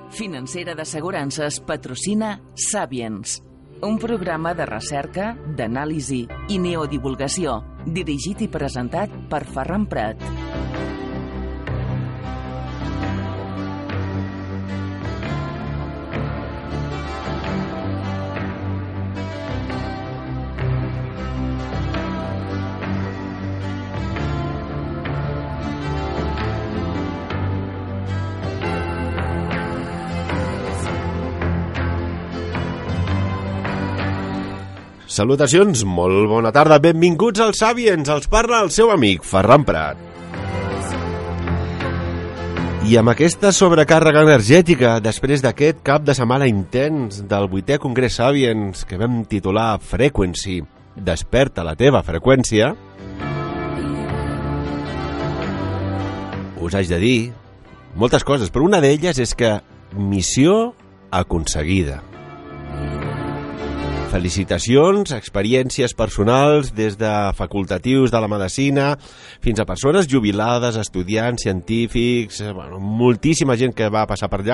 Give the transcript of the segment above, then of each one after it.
Financera d'Assegurances patrocina Sapiens, un programa de recerca, d'anàlisi i neodivulgació, dirigit i presentat per Ferran Prat. Salutacions, molt bona tarda, benvinguts als Sapiens, els parla el seu amic Ferran Prat. I amb aquesta sobrecàrrega energètica, després d'aquest cap de setmana intens del 8è Congrés Sapiens, que vam titular Frequency, desperta la teva freqüència, us haig de dir moltes coses, però una d'elles és que missió aconseguida. Felicitacions, experiències personals des de facultatius de la medicina fins a persones jubilades, estudiants, científics, moltíssima gent que va passar per allà.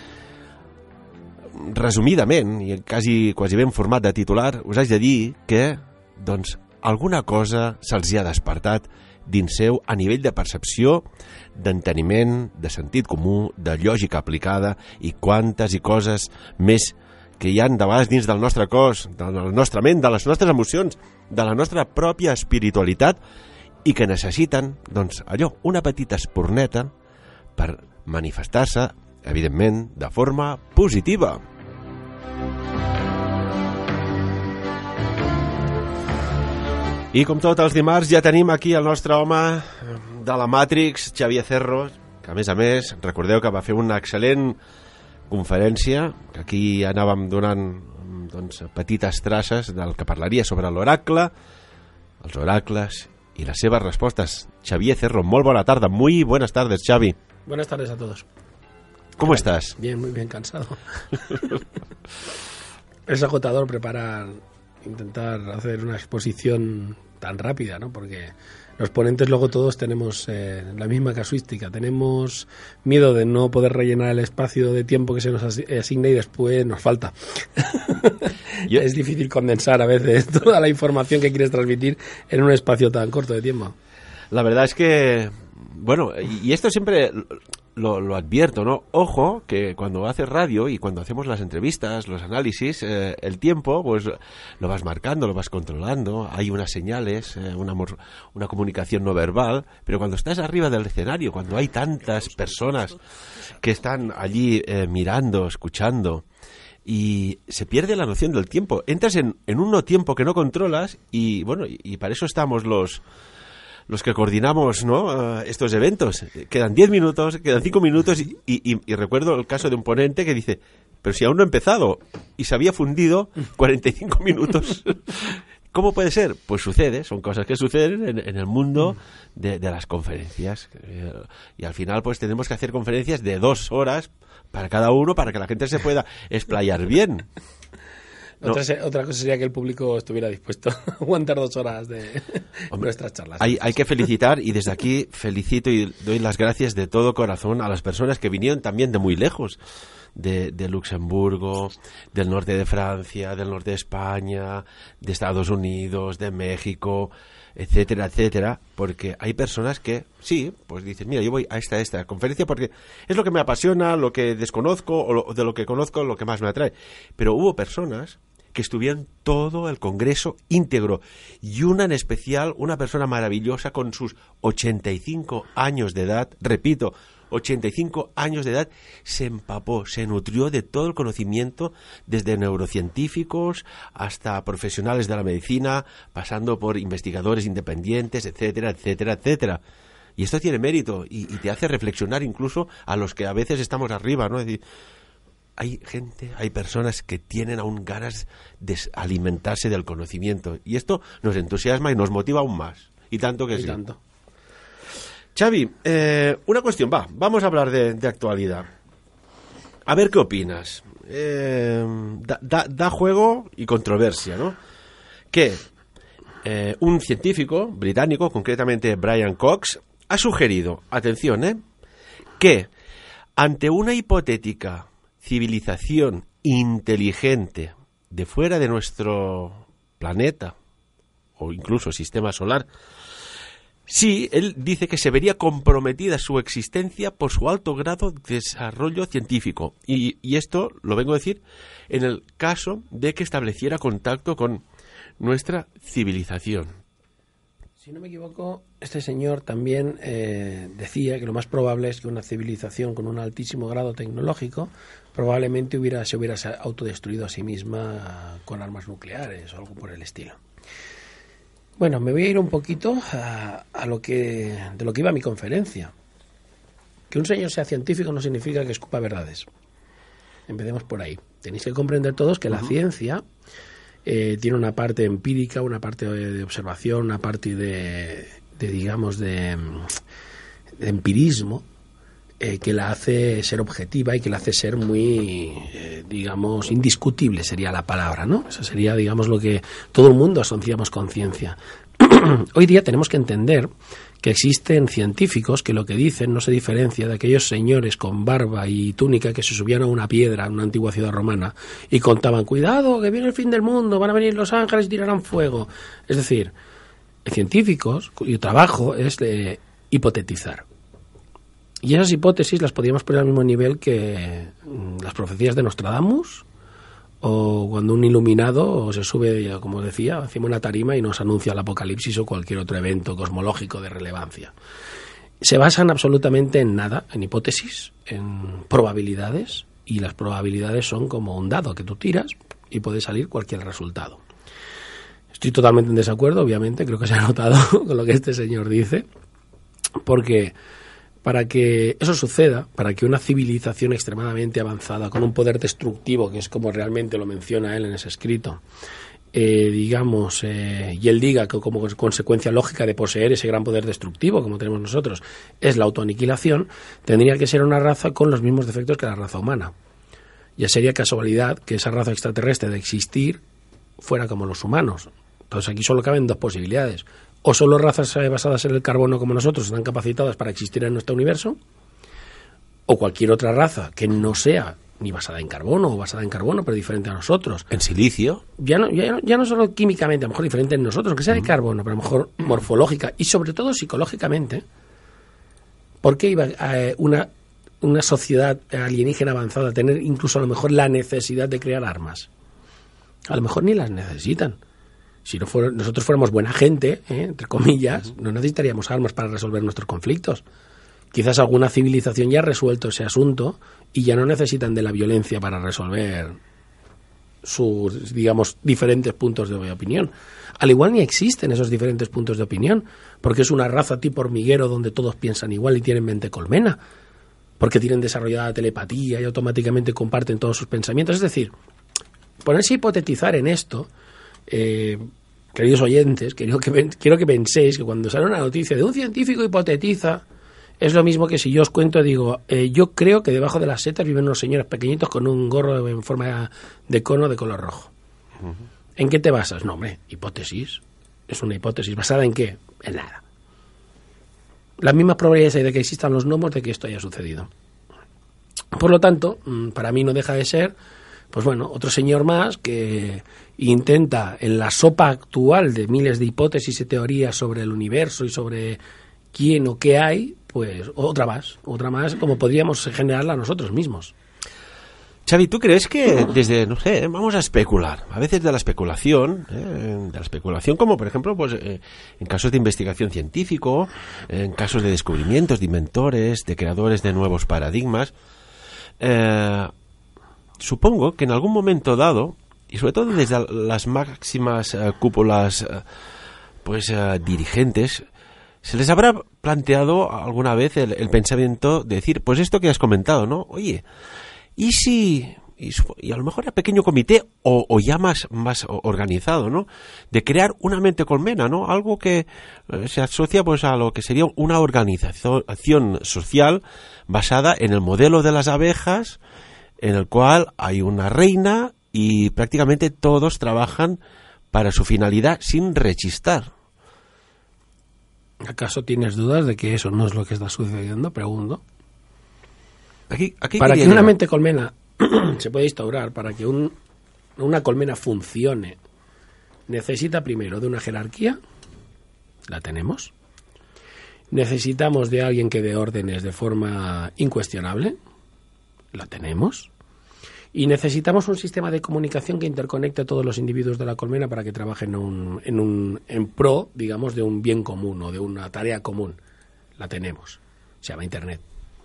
Resumidament, i quasi ben format de titular, us haig de dir que doncs, alguna cosa se'ls ha despertat dins seu a nivell de percepció, d'enteniment, de sentit comú, de lògica aplicada i quantes i coses més que hi ha de vegades dins del nostre cos, de la nostra ment, de les nostres emocions, de la nostra pròpia espiritualitat i que necessiten, doncs, allò, una petita esporneta per manifestar-se, evidentment, de forma positiva. I com tots els dimarts ja tenim aquí el nostre home de la Matrix, Xavier Cerro, que a més, recordeu que va fer una excel·lent conferència, que aquí anàvem donant doncs, petites traces del que parlaria sobre l'oracle, els oracles y las seves respuestas. Xavier Cerro, muy buena tarde, muy buenas tardes, Xavi. Buenas tardes a todos. ¿Cómo estás? Bien, muy bien, cansado. Es agotador intentar hacer una exposición tan rápida, ¿no? Porque los ponentes luego todos tenemos la misma casuística, tenemos miedo de no poder rellenar el espacio de tiempo que se nos asigna y después nos falta. Es difícil condensar a veces toda la información que quieres transmitir en un espacio tan corto de tiempo. La verdad es que, bueno, y esto siempre lo advierto, ¿no? Ojo, que cuando haces radio y cuando hacemos las entrevistas, los análisis, el tiempo, pues lo vas marcando, lo vas controlando, hay unas señales, una comunicación no verbal, pero cuando estás arriba del escenario, cuando hay tantas personas que están allí mirando, escuchando, y se pierde la noción del tiempo, entras en un no tiempo que no controlas y, bueno, y para eso estamos los que coordinamos, ¿no? Estos eventos. Quedan 10 minutos, quedan 5 minutos y recuerdo el caso de un ponente que dice, pero si aún no he empezado y se había fundido 45 minutos. ¿Cómo puede ser? Pues sucede, son cosas que suceden en el mundo de las conferencias. Y al final pues tenemos que hacer conferencias de 2 horas para cada uno para que la gente se pueda explayar bien. No. Otra cosa sería que el público estuviera dispuesto a aguantar 2 horas de nuestras charlas. Hay que felicitar, y desde aquí felicito y doy las gracias de todo corazón a las personas que vinieron también de muy lejos, de Luxemburgo, del norte de Francia, del norte de España, de Estados Unidos, de México, etcétera, etcétera, porque hay personas que, sí, pues dicen, mira, yo voy a esta conferencia porque es lo que me apasiona, lo que desconozco, o de lo que conozco, lo que más me atrae. Pero hubo personas que estuvieron todo el congreso íntegro, y una en especial, una persona maravillosa con sus 85 años de edad, repito, 85 años de edad, se empapó, se nutrió de todo el conocimiento, desde neurocientíficos hasta profesionales de la medicina, pasando por investigadores independientes, etcétera, etcétera, etcétera. Y esto tiene mérito y te hace reflexionar incluso a los que a veces estamos arriba, ¿no? Es decir, hay gente, hay personas que tienen aún ganas de alimentarse del conocimiento, y esto nos entusiasma y nos motiva aún más. Y tanto que sí. Tanto. Xavi, una cuestión, vamos a hablar de actualidad. A ver qué opinas. Da juego y controversia, ¿no? Que un científico británico, concretamente Brian Cox, ha sugerido, atención, que ante una hipotética civilización inteligente de fuera de nuestro planeta o incluso sistema solar, sí, él dice que se vería comprometida su existencia por su alto grado de desarrollo científico. Y esto lo vengo a decir en el caso de que estableciera contacto con nuestra civilización. Si no me equivoco, este señor también decía que lo más probable es que una civilización con un altísimo grado tecnológico probablemente se hubiera autodestruido a sí misma con armas nucleares o algo por el estilo. Bueno, me voy a ir un poquito de lo que iba a mi conferencia. Que un señor sea científico no significa que escupa verdades. Empecemos por ahí. Tenéis que comprender todos que la ciencia tiene una parte empírica, una parte de observación, una parte de empirismo que la hace ser objetiva y que la hace ser muy, indiscutible sería la palabra, ¿no? Eso sería, lo que todo el mundo asociamos con ciencia. Hoy día tenemos que entender que existen científicos que lo que dicen no se diferencia de aquellos señores con barba y túnica que se subían a una piedra en una antigua ciudad romana y contaban, cuidado, que viene el fin del mundo, van a venir los ángeles y tirarán fuego. Es decir, científicos cuyo trabajo es hipotetizar. Y esas hipótesis las podríamos poner al mismo nivel que las profecías de Nostradamus, o cuando un iluminado se sube, como decía, encima de una tarima y nos anuncia el apocalipsis o cualquier otro evento cosmológico de relevancia. Se basan absolutamente en nada, en hipótesis, en probabilidades, y las probabilidades son como un dado que tú tiras y puede salir cualquier resultado. Estoy totalmente en desacuerdo, obviamente, creo que se ha notado con lo que este señor dice, porque para que eso suceda, para que una civilización extremadamente avanzada, con un poder destructivo, que es como realmente lo menciona él en ese escrito, y él diga que como consecuencia lógica de poseer ese gran poder destructivo, como tenemos nosotros, es la autoaniquilación, tendría que ser una raza con los mismos defectos que la raza humana. Ya sería casualidad que esa raza extraterrestre de existir fuera como los humanos. Entonces aquí solo caben dos posibilidades. O solo razas basadas en el carbono como nosotros están capacitadas para existir en nuestro universo, o cualquier otra raza que no sea ni basada en carbono o basada en carbono, pero diferente a nosotros. ¿En silicio? Ya no solo químicamente, a lo mejor diferente en nosotros, aunque sea de carbono, pero a lo mejor morfológica y sobre todo psicológicamente. ¿Por qué iba una sociedad alienígena avanzada a tener incluso a lo mejor la necesidad de crear armas? A lo mejor ni las necesitan. Si nosotros fuéramos buena gente, entre comillas, no necesitaríamos armas para resolver nuestros conflictos. Quizás alguna civilización ya ha resuelto ese asunto y ya no necesitan de la violencia para resolver sus, diferentes puntos de opinión. Al igual ni existen esos diferentes puntos de opinión, porque es una raza tipo hormiguero donde todos piensan igual y tienen mente colmena, porque tienen desarrollada telepatía y automáticamente comparten todos sus pensamientos. Es decir, ponerse a hipotetizar en esto... queridos oyentes, quiero que penséis que cuando sale una noticia de un científico hipotetiza, es lo mismo que si yo os cuento, yo creo que debajo de las setas viven unos señores pequeñitos con un gorro en forma de cono de color rojo. ¿En qué te basas? No, hombre, hipótesis. Es una hipótesis. ¿Basada en qué? En nada. Las mismas probabilidades hay de que existan los gnomos de que esto haya sucedido. Por lo tanto, para mí no deja de ser otro señor más que intenta, en la sopa actual de miles de hipótesis y teorías sobre el universo y sobre quién o qué hay, pues otra más, como podríamos generarla nosotros mismos. Xavi, ¿tú crees que vamos a especular, a veces de la especulación como por ejemplo en casos de investigación científico, en casos de descubrimientos, de inventores, de creadores de nuevos paradigmas, supongo que en algún momento dado, y sobre todo desde las máximas cúpulas dirigentes, se les habrá planteado alguna vez el pensamiento de decir, pues esto que has comentado, ¿no? Oye, ¿y si... Y a lo mejor a pequeño comité o ya más organizado, ¿no? De crear una mente colmena, ¿no? Algo que se asocia a lo que sería una organización social basada en el modelo de las abejas, en el cual hay una reina y prácticamente todos trabajan para su finalidad sin rechistar. ¿Acaso tienes dudas de que eso no es lo que está sucediendo? Pregunto. Aquí para que una mente colmena se puede instaurar para que una colmena funcione, necesita primero de una jerarquía, la tenemos. Necesitamos de alguien que dé órdenes de forma incuestionable, la tenemos. Y necesitamos un sistema de comunicación que interconecte a todos los individuos de la colmena para que trabajen en pro, digamos, de un bien común o de una tarea común. La tenemos. Se llama Internet.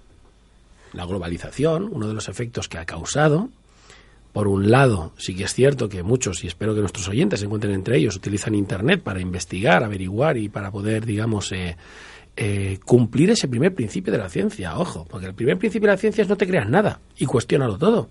La globalización, uno de los efectos que ha causado, por un lado, sí que es cierto que muchos, y espero que nuestros oyentes se encuentren entre ellos, utilizan Internet para investigar, averiguar y para poder, digamos, cumplir ese primer principio de la ciencia. Ojo, porque el primer principio de la ciencia es no te creas nada y cuestiónalo todo.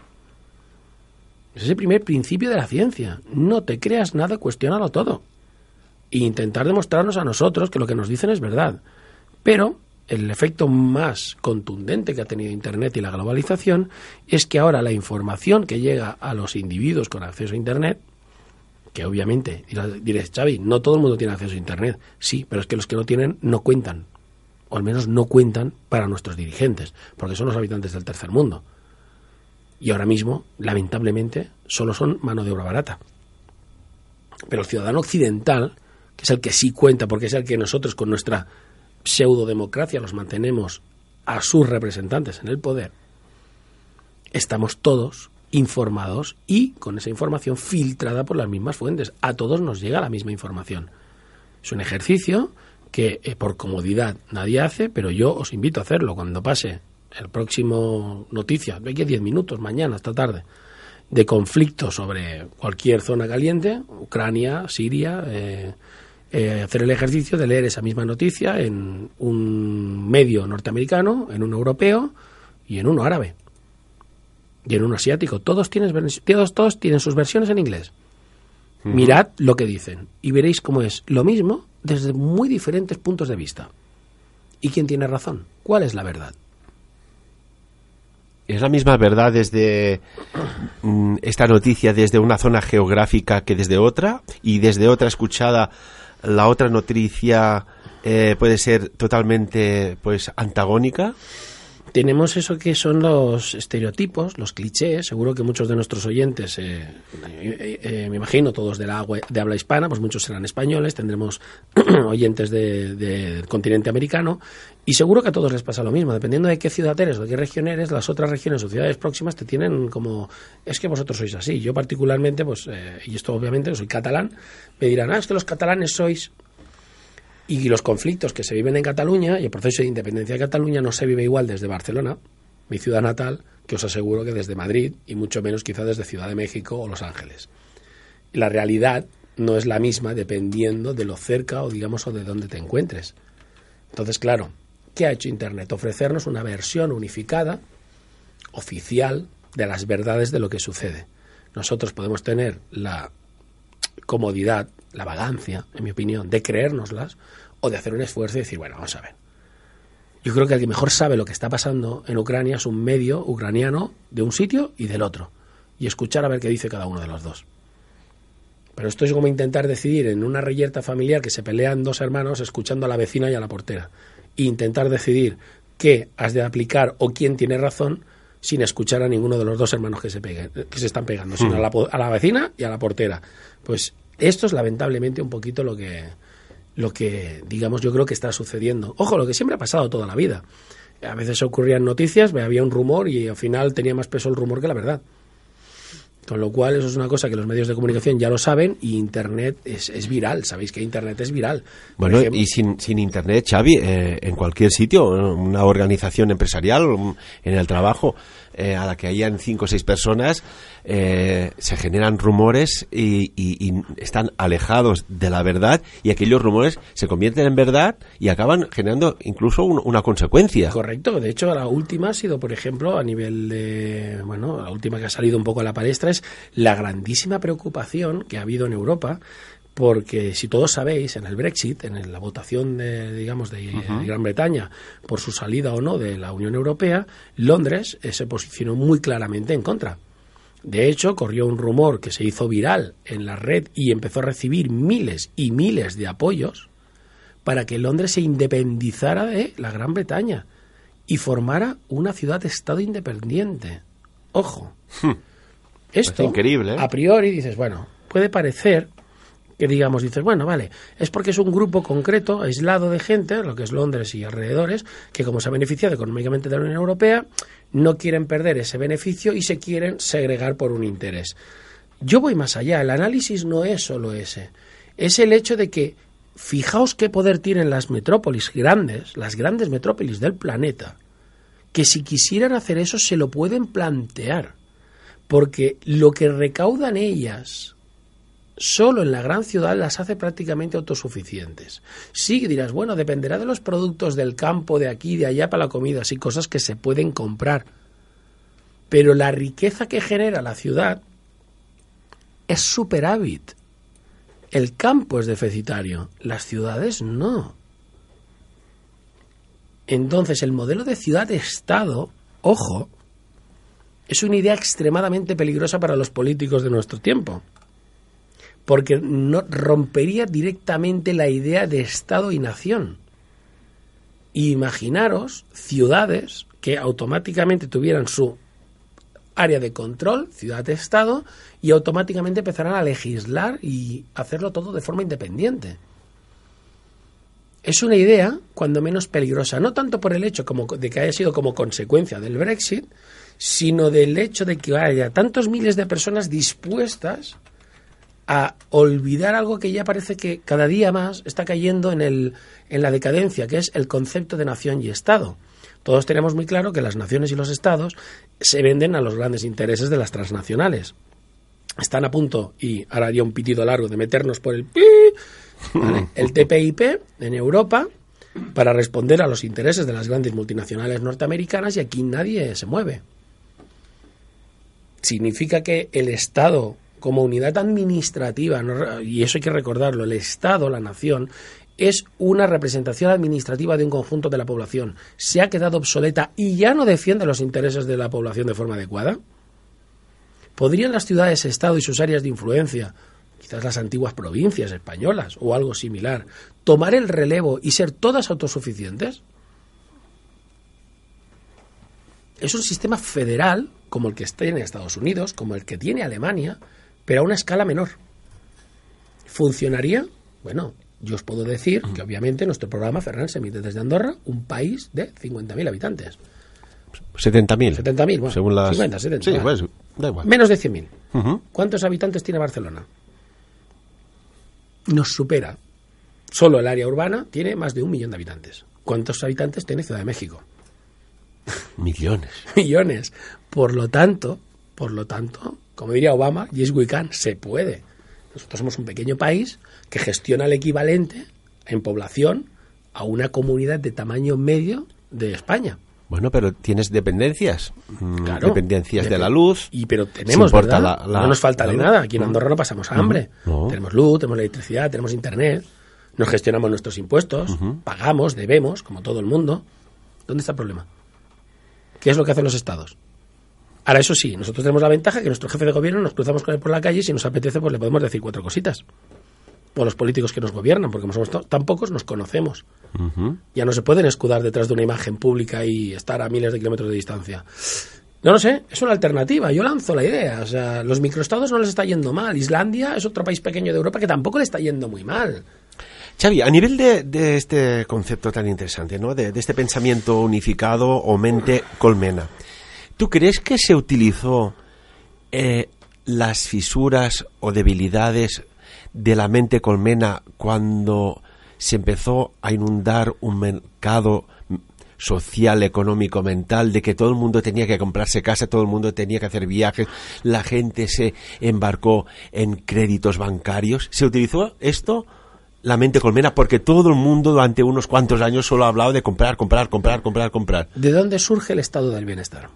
Es ese primer principio de la ciencia. No te creas nada, cuestiónalo todo. E intentar demostrarnos a nosotros que lo que nos dicen es verdad. Pero el efecto más contundente que ha tenido Internet y la globalización es que ahora la información que llega a los individuos con acceso a Internet, que obviamente, diréis, Xavi, no todo el mundo tiene acceso a Internet. Sí, pero es que los que no tienen no cuentan. O al menos no cuentan para nuestros dirigentes, porque son los habitantes del tercer mundo. Y ahora mismo, lamentablemente, solo son mano de obra barata. Pero el ciudadano occidental, que es el que sí cuenta, porque es el que nosotros con nuestra pseudodemocracia los mantenemos a sus representantes en el poder, estamos todos informados y con esa información filtrada por las mismas fuentes. A todos nos llega la misma información. Es un ejercicio que por comodidad nadie hace, pero yo os invito a hacerlo cuando pase el próximo noticia, de aquí a 10 minutos, mañana, esta tarde, de conflicto sobre cualquier zona caliente, Ucrania, Siria, hacer el ejercicio de leer esa misma noticia en un medio norteamericano, en un europeo y en uno árabe y en uno asiático. Todos tienen sus versiones en inglés. Mirad lo que dicen y veréis cómo es lo mismo desde muy diferentes puntos de vista. ¿Y quién tiene razón? ¿Cuál es la verdad? ¿Es la misma verdad desde esta noticia desde una zona geográfica que desde otra? Y desde otra escuchada, la otra noticia puede ser totalmente antagónica. Tenemos eso que son los estereotipos, los clichés. Seguro que muchos de nuestros oyentes, me imagino todos de habla hispana, pues muchos serán españoles, tendremos oyentes del continente americano, y seguro que a todos les pasa lo mismo. Dependiendo de qué ciudad eres o de qué región eres, las otras regiones o ciudades próximas te tienen como, es que vosotros sois así. Yo particularmente, y esto obviamente, soy catalán, me dirán, es que los catalanes sois... Y los conflictos que se viven en Cataluña y el proceso de independencia de Cataluña no se vive igual desde Barcelona, mi ciudad natal, que os aseguro que desde Madrid y mucho menos quizá desde Ciudad de México o Los Ángeles. La realidad no es la misma dependiendo de lo cerca o digamos o de dónde te encuentres. Entonces, claro, ¿qué ha hecho Internet? Ofrecernos una versión unificada, oficial, de las verdades de lo que sucede. Nosotros podemos tener la comodidad, la vagancia, en mi opinión, de creérnoslas o de hacer un esfuerzo y decir, bueno, vamos a ver. Yo creo que el que mejor sabe lo que está pasando en Ucrania es un medio ucraniano de un sitio y del otro. Y escuchar a ver qué dice cada uno de los dos. Pero esto es como intentar decidir en una reyerta familiar que se pelean dos hermanos escuchando a la vecina y a la portera. E intentar decidir qué has de aplicar o quién tiene razón sin escuchar a ninguno de los dos hermanos que se están pegando, sino a la vecina y a la portera. Pues esto es lamentablemente un poquito lo que, digamos, yo creo que está sucediendo. Ojo, lo que siempre ha pasado toda la vida. A veces ocurrían noticias, había un rumor y al final tenía más peso el rumor que la verdad. Con lo cual, eso es una cosa que los medios de comunicación ya lo saben y Internet es viral. Sabéis que Internet es viral. Bueno, y sin Internet, Xavi, en cualquier sitio, una organización empresarial, en el trabajo, a la que hayan 5 o 6 personas, se generan rumores y están alejados de la verdad y aquellos rumores se convierten en verdad y acaban generando incluso una consecuencia. Correcto. De hecho, la última ha sido, por ejemplo, a nivel de... Bueno, la última que ha salido un poco a la palestra es la grandísima preocupación que ha habido en Europa, porque si todos sabéis, en el Brexit, en la votación de Gran Bretaña por su salida o no de la Unión Europea, Londres se posicionó muy claramente en contra. De hecho, corrió un rumor que se hizo viral en la red y empezó a recibir miles y miles de apoyos para que Londres se independizara de la Gran Bretaña y formara una ciudad-estado independiente. Ojo. Esto, increíble, ¿eh? A priori dices, bueno, puede parecer que digamos, dices, bueno, vale, es porque es un grupo concreto, aislado de gente, lo que es Londres y alrededores, que como se ha beneficiado económicamente de la Unión Europea, no quieren perder ese beneficio y se quieren segregar por un interés. Yo voy más allá, el análisis no es solo ese, es el hecho de que, fijaos qué poder tienen las metrópolis grandes, las grandes metrópolis del planeta, que si quisieran hacer eso se lo pueden plantear, porque lo que recaudan ellas solo en la gran ciudad las hace prácticamente autosuficientes. Sí, dirás, bueno, dependerá de los productos del campo, de aquí, de allá para la comida, así cosas que se pueden comprar. Pero la riqueza que genera la ciudad es superávit. El campo es deficitario, las ciudades no. Entonces, el modelo de ciudad-estado, ojo, es una idea extremadamente peligrosa para los políticos de nuestro tiempo, porque no rompería directamente la idea de Estado y nación. Imaginaros ciudades que automáticamente tuvieran su área de control, ciudad-estado, y automáticamente empezarán a legislar y hacerlo todo de forma independiente. Es una idea, cuando menos peligrosa, no tanto por el hecho de que haya sido como consecuencia del Brexit, sino del hecho de que haya tantos miles de personas dispuestas a olvidar algo que ya parece que cada día más está cayendo en la decadencia, que es el concepto de nación y Estado. Todos tenemos muy claro que las naciones y los Estados se venden a los grandes intereses de las transnacionales. Están a punto, y ahora haría un pitido largo, de meternos por el ¿vale? El TPIP en Europa para responder a los intereses de las grandes multinacionales norteamericanas, y aquí nadie se mueve. Significa que el Estado, como unidad administrativa, y eso hay que recordarlo, el Estado, la nación, es una representación administrativa de un conjunto de la población. Se ha quedado obsoleta y ya no defiende los intereses de la población de forma adecuada. ¿Podrían las ciudades-estado y sus áreas de influencia, quizás las antiguas provincias españolas o algo similar, tomar el relevo y ser todas autosuficientes? Es un sistema federal como el que tiene Estados Unidos, como el que tiene Alemania, pero a una escala menor. ¿Funcionaría? Bueno, yo os puedo decir que obviamente nuestro programa, Ferran, se emite desde Andorra, un país de 50.000 habitantes. 70.000. 70.000, bueno, según las... 50, 70. Sí, pues, da igual. Menos de 100.000. Uh-huh. ¿Cuántos habitantes tiene Barcelona? Nos supera. Solo el área urbana tiene más de 1 millón de habitantes. ¿Cuántos habitantes tiene Ciudad de México? Millones. Millones. Por lo tanto, como diría Obama, yes we can, se puede. Nosotros somos un pequeño país que gestiona el equivalente en población a una comunidad de tamaño medio de España. Bueno, pero tienes dependencias. Claro, dependencias de la luz. Pero tenemos, ¿verdad? No nos falta de luz. nada. Aquí en Andorra no pasamos hambre. No. Tenemos luz, tenemos electricidad, tenemos internet. Nos gestionamos nuestros impuestos. Pagamos, debemos, como todo el mundo. ¿Dónde está el problema? ¿Qué es lo que hacen los estados? Ahora, eso sí, nosotros tenemos la ventaja que nuestro jefe de gobierno nos cruzamos con él por la calle y si nos apetece pues le podemos decir 4 cositas. O los políticos que nos gobiernan, porque como somos tan pocos, nos conocemos. Ya no se pueden escudar detrás de una imagen pública y estar a miles de kilómetros de distancia. No lo sé, es una alternativa. Yo lanzo la idea. O sea, los microestados no les está yendo mal. Islandia es otro país pequeño de Europa que tampoco le está yendo muy mal. Xavi, a nivel de este concepto tan interesante, ¿no? De este pensamiento unificado o mente colmena, ¿tú crees que se utilizó las fisuras o debilidades de la mente colmena cuando se empezó a inundar un mercado social, económico, mental, de que todo el mundo tenía que comprarse casa, todo el mundo tenía que hacer viajes, la gente se embarcó en créditos bancarios? ¿Se utilizó esto, la mente colmena, porque todo el mundo durante unos cuantos años solo ha hablado de comprar? ¿De dónde surge el estado del bienestar?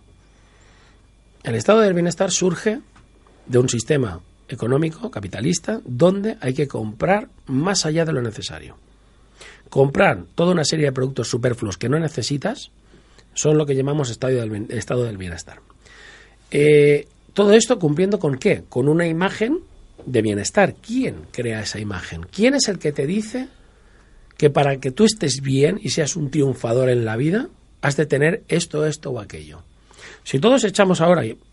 El estado del bienestar surge de un sistema económico, capitalista, donde hay que comprar más allá de lo necesario. Comprar toda una serie de productos superfluos que no necesitas son lo que llamamos estado del bienestar. Todo esto cumpliendo ¿con qué? Con una imagen de bienestar. ¿Quién crea esa imagen? ¿Quién es el que te dice que para que tú estés bien y seas un triunfador en la vida has de tener esto o aquello? Si todos echamos ahora, y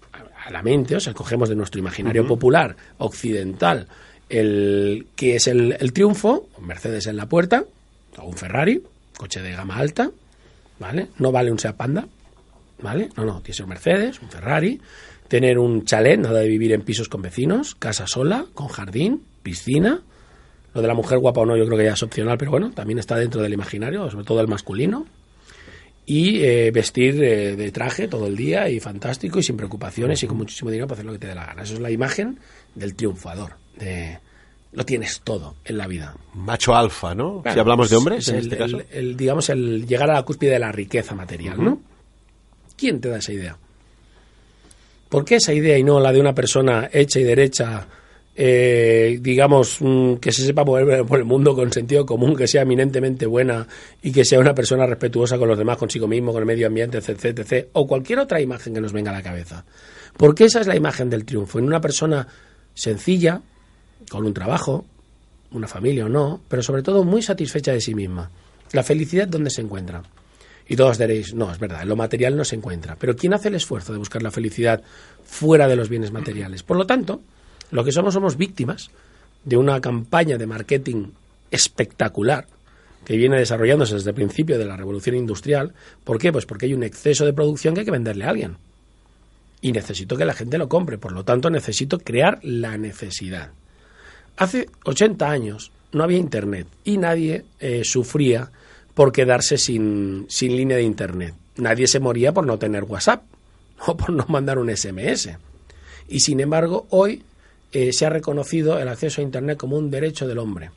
a la mente, o sea, cogemos de nuestro imaginario popular occidental que es el triunfo, un Mercedes en la puerta, o un Ferrari, coche de gama alta, ¿vale? No vale un Seat Panda, ¿vale? No, tiene que ser un Mercedes, un Ferrari, tener un chalet, nada de vivir en pisos con vecinos, casa sola, con jardín, piscina. Lo de la mujer guapa o no, yo creo que ya es opcional, pero bueno, también está dentro del imaginario, sobre todo el masculino. Y vestir de traje todo el día y fantástico y sin preocupaciones y con muchísimo dinero para hacer lo que te dé la gana. Eso es la imagen del triunfador. Lo tienes todo en la vida. Macho alfa, ¿no? Claro, si hablamos de hombres, en este caso. Digamos, el llegar a la cúspide de la riqueza material, ¿no? ¿Quién te da esa idea? ¿Por qué esa idea y no la de una persona hecha y derecha, digamos, que se sepa mover por el mundo con sentido común, que sea eminentemente buena y que sea una persona respetuosa con los demás, consigo mismo, con el medio ambiente, etc., o cualquier otra imagen que nos venga a la cabeza? Porque esa es la imagen del triunfo, en una persona sencilla, con un trabajo, una familia o no, pero sobre todo muy satisfecha de sí misma. La felicidad, ¿dónde se encuentra? Y todos diréis, no, es verdad, en lo material no se encuentra. Pero ¿quién hace el esfuerzo de buscar la felicidad fuera de los bienes materiales? Por lo tanto, lo que somos víctimas de una campaña de marketing espectacular que viene desarrollándose desde el principio de la revolución industrial. ¿Por qué? Pues porque hay un exceso de producción que hay que venderle a alguien. Y necesito que la gente lo compre, por lo tanto necesito crear la necesidad. Hace 80 años no había Internet y nadie sufría por quedarse sin línea de Internet. Nadie se moría por no tener WhatsApp o por no mandar un SMS. Y sin embargo, hoy se ha reconocido el acceso a Internet como un derecho del hombre,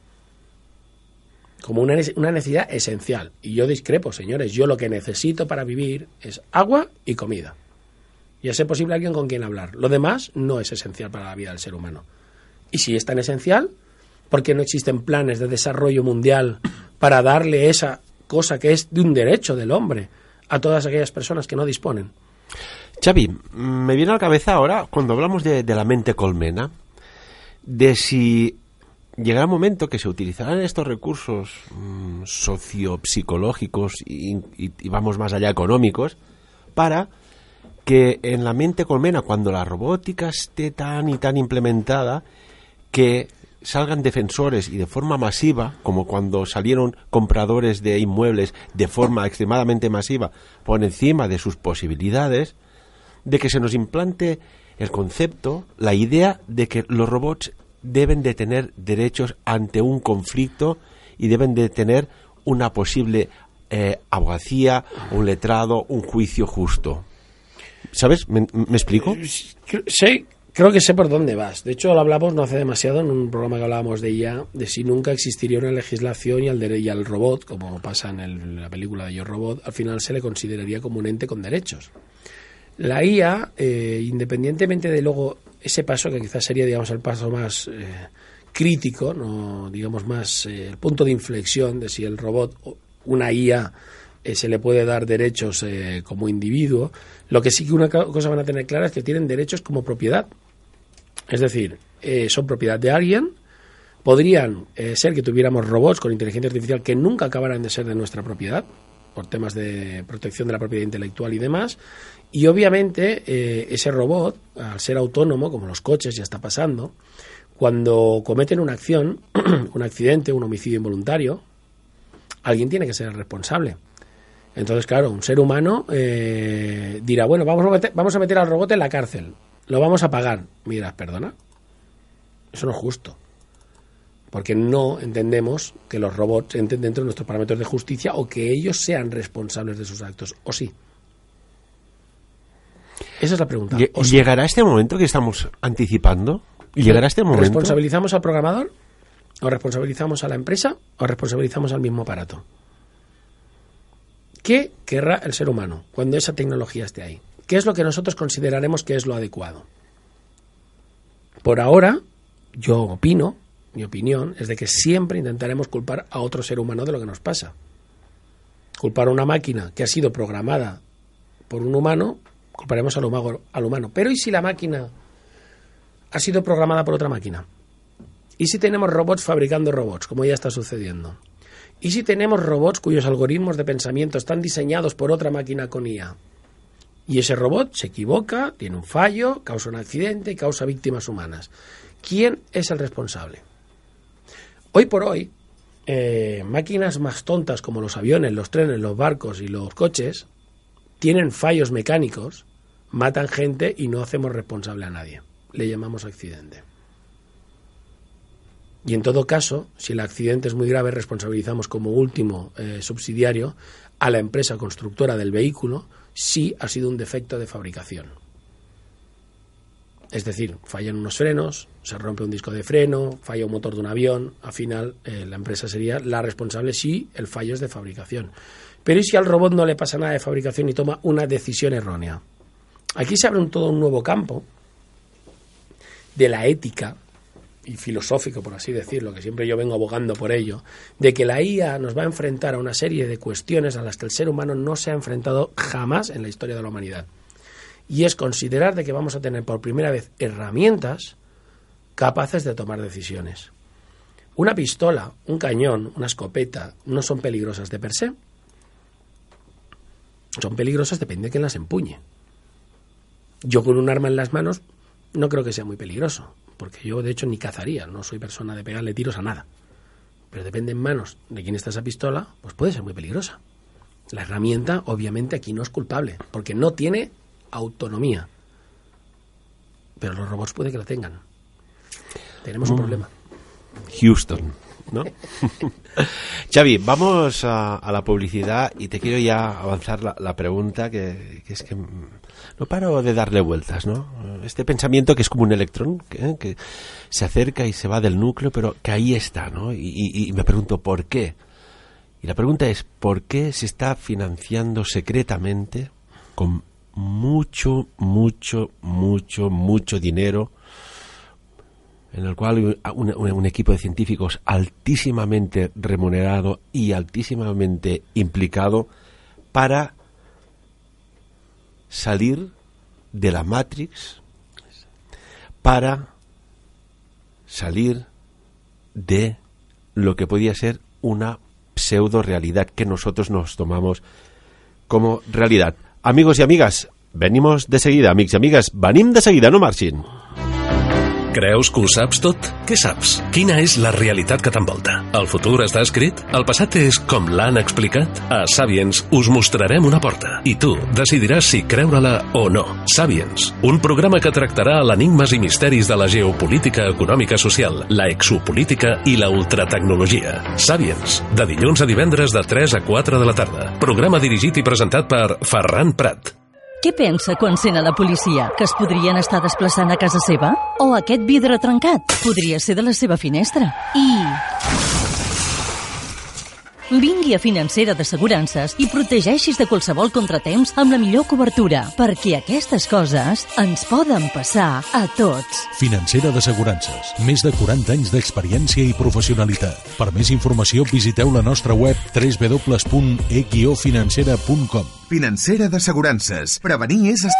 como una necesidad esencial. Y yo discrepo, señores. Yo lo que necesito para vivir es agua y comida. Y a ser posible alguien con quien hablar. Lo demás no es esencial para la vida del ser humano. Y si es tan esencial, ¿por qué no existen planes de desarrollo mundial para darle esa cosa que es de un derecho del hombre a todas aquellas personas que no disponen? Xavi, me viene a la cabeza ahora, cuando hablamos de la mente colmena, de si llegará un momento que se utilizarán estos recursos sociopsicológicos y vamos más allá, económicos, para que en la mente colmena, cuando la robótica esté tan y tan implementada, que salgan defensores y de forma masiva, como cuando salieron compradores de inmuebles de forma extremadamente masiva por encima de sus posibilidades, de que se nos implante el concepto, la idea de que los robots deben de tener derechos ante un conflicto y deben de tener una posible abogacía, un letrado, un juicio justo. ¿Sabes? ¿Me explico? Sí, creo que sé por dónde vas. De hecho, lo hablamos no hace demasiado en un programa que hablábamos de IA, de si nunca existiría una legislación y al robot, como pasa en la película de Yo Robot, al final se le consideraría como un ente con derechos. La IA, independientemente de luego ese paso, que quizás sería, digamos, el paso más crítico, no digamos más el punto de inflexión de si el robot, una IA, se le puede dar derechos como individuo. Lo que sí que una cosa van a tener clara es que tienen derechos como propiedad. Es decir, son propiedad de alguien. Podrían ser que tuviéramos robots con inteligencia artificial que nunca acabaran de ser de nuestra propiedad, por temas de protección de la propiedad intelectual y demás. Y obviamente ese robot, al ser autónomo, como los coches ya está pasando, cuando cometen una acción, un accidente, un homicidio involuntario, alguien tiene que ser el responsable. Entonces, claro, un ser humano dirá, bueno, vamos a meter al robot en la cárcel, lo vamos a pagar. Mira, perdona, eso no es justo, porque no entendemos que los robots entren dentro de nuestros parámetros de justicia o que ellos sean responsables de sus actos, ¿o sí? Esa es la pregunta. ¿Llegará este momento que estamos anticipando? ¿Llegará este momento? ¿Responsabilizamos al programador? ¿O responsabilizamos a la empresa? ¿O responsabilizamos al mismo aparato? ¿Qué querrá el ser humano cuando esa tecnología esté ahí? ¿Qué es lo que nosotros consideraremos que es lo adecuado? Por ahora, yo opino, mi opinión, es de que siempre intentaremos culpar a otro ser humano de lo que nos pasa. Culpar a una máquina que ha sido programada por un humano, culparemos al humano. Pero ¿y si la máquina ha sido programada por otra máquina? ¿Y si tenemos robots fabricando robots, como ya está sucediendo? ¿Y si tenemos robots cuyos algoritmos de pensamiento están diseñados por otra máquina con IA? Y ese robot se equivoca, tiene un fallo, causa un accidente y causa víctimas humanas. ¿Quién es el responsable? Hoy por hoy, máquinas más tontas como los aviones, los trenes, los barcos y los coches tienen fallos mecánicos, matan gente y no hacemos responsable a nadie. Le llamamos accidente. Y en todo caso, si el accidente es muy grave, responsabilizamos como último subsidiario a la empresa constructora del vehículo si ha sido un defecto de fabricación. Es decir, fallan unos frenos, se rompe un disco de freno, falla un motor de un avión, al final la empresa sería la responsable si el fallo es de fabricación. Pero ¿y si al robot no le pasa nada de fabricación y toma una decisión errónea? Aquí se abre todo un nuevo campo de la ética y filosófico, por así decirlo, que siempre yo vengo abogando por ello, de que la IA nos va a enfrentar a una serie de cuestiones a las que el ser humano no se ha enfrentado jamás en la historia de la humanidad. Y es considerar de que vamos a tener por primera vez herramientas capaces de tomar decisiones. Una pistola, un cañón, una escopeta no son peligrosas de per se. Son peligrosas depende de quién las empuñe. Yo con un arma en las manos no creo que sea muy peligroso, porque yo de hecho ni cazaría, no soy persona de pegarle tiros a nada. Pero depende en manos de quién está esa pistola, pues puede ser muy peligrosa. La herramienta obviamente aquí no es culpable, porque no tiene autonomía. Pero los robots puede que la tengan. Tenemos un problema. Houston, ¿no? Xavi, vamos a la publicidad y te quiero ya avanzar la pregunta que es que no paro de darle vueltas, ¿no? Este pensamiento que es como un electrón que se acerca y se va del núcleo, pero que ahí está, ¿no? Y me pregunto ¿por qué? Y la pregunta es ¿por qué se está financiando secretamente con mucho dinero, en el cual un equipo de científicos altísimamente remunerado y altísimamente implicado para salir de la Matrix, para salir de lo que podía ser una pseudo realidad que nosotros nos tomamos como realidad? Amigos i amigues, venimos de seguida. Amics i amigues, venim de seguida, no marxin. Creus que ho saps tot? Què saps? Quina és la realitat que t'envolta? El futur està escrit? El passat és com l'han explicat? A Sapiens us mostrarem una porta i tu decidiràs si creure-la o no. Sapiens, un programa que tractarà l'enigmes i misteris de la geopolítica econòmica social, la exopolítica i la ultratecnologia. Sapiens, de dilluns a divendres de 3 a 4 de la tarda. Programa dirigit i presentat per Ferran Prat. Què pensa quan sent a la policia? Que es podrien estar desplaçant a casa seva? O aquest vidre trencat? Podria ser de la seva finestra. Vingui a Financera d'Assegurances i protegeixis de qualsevol contratemps amb la millor cobertura, perquè aquestes coses ens poden passar a tots. Financera d'Assegurances. Més de 40 anys d'experiència i professionalitat. Per més informació visiteu la nostra web www.e-financera.com. Financera d'Assegurances. Prevenir és...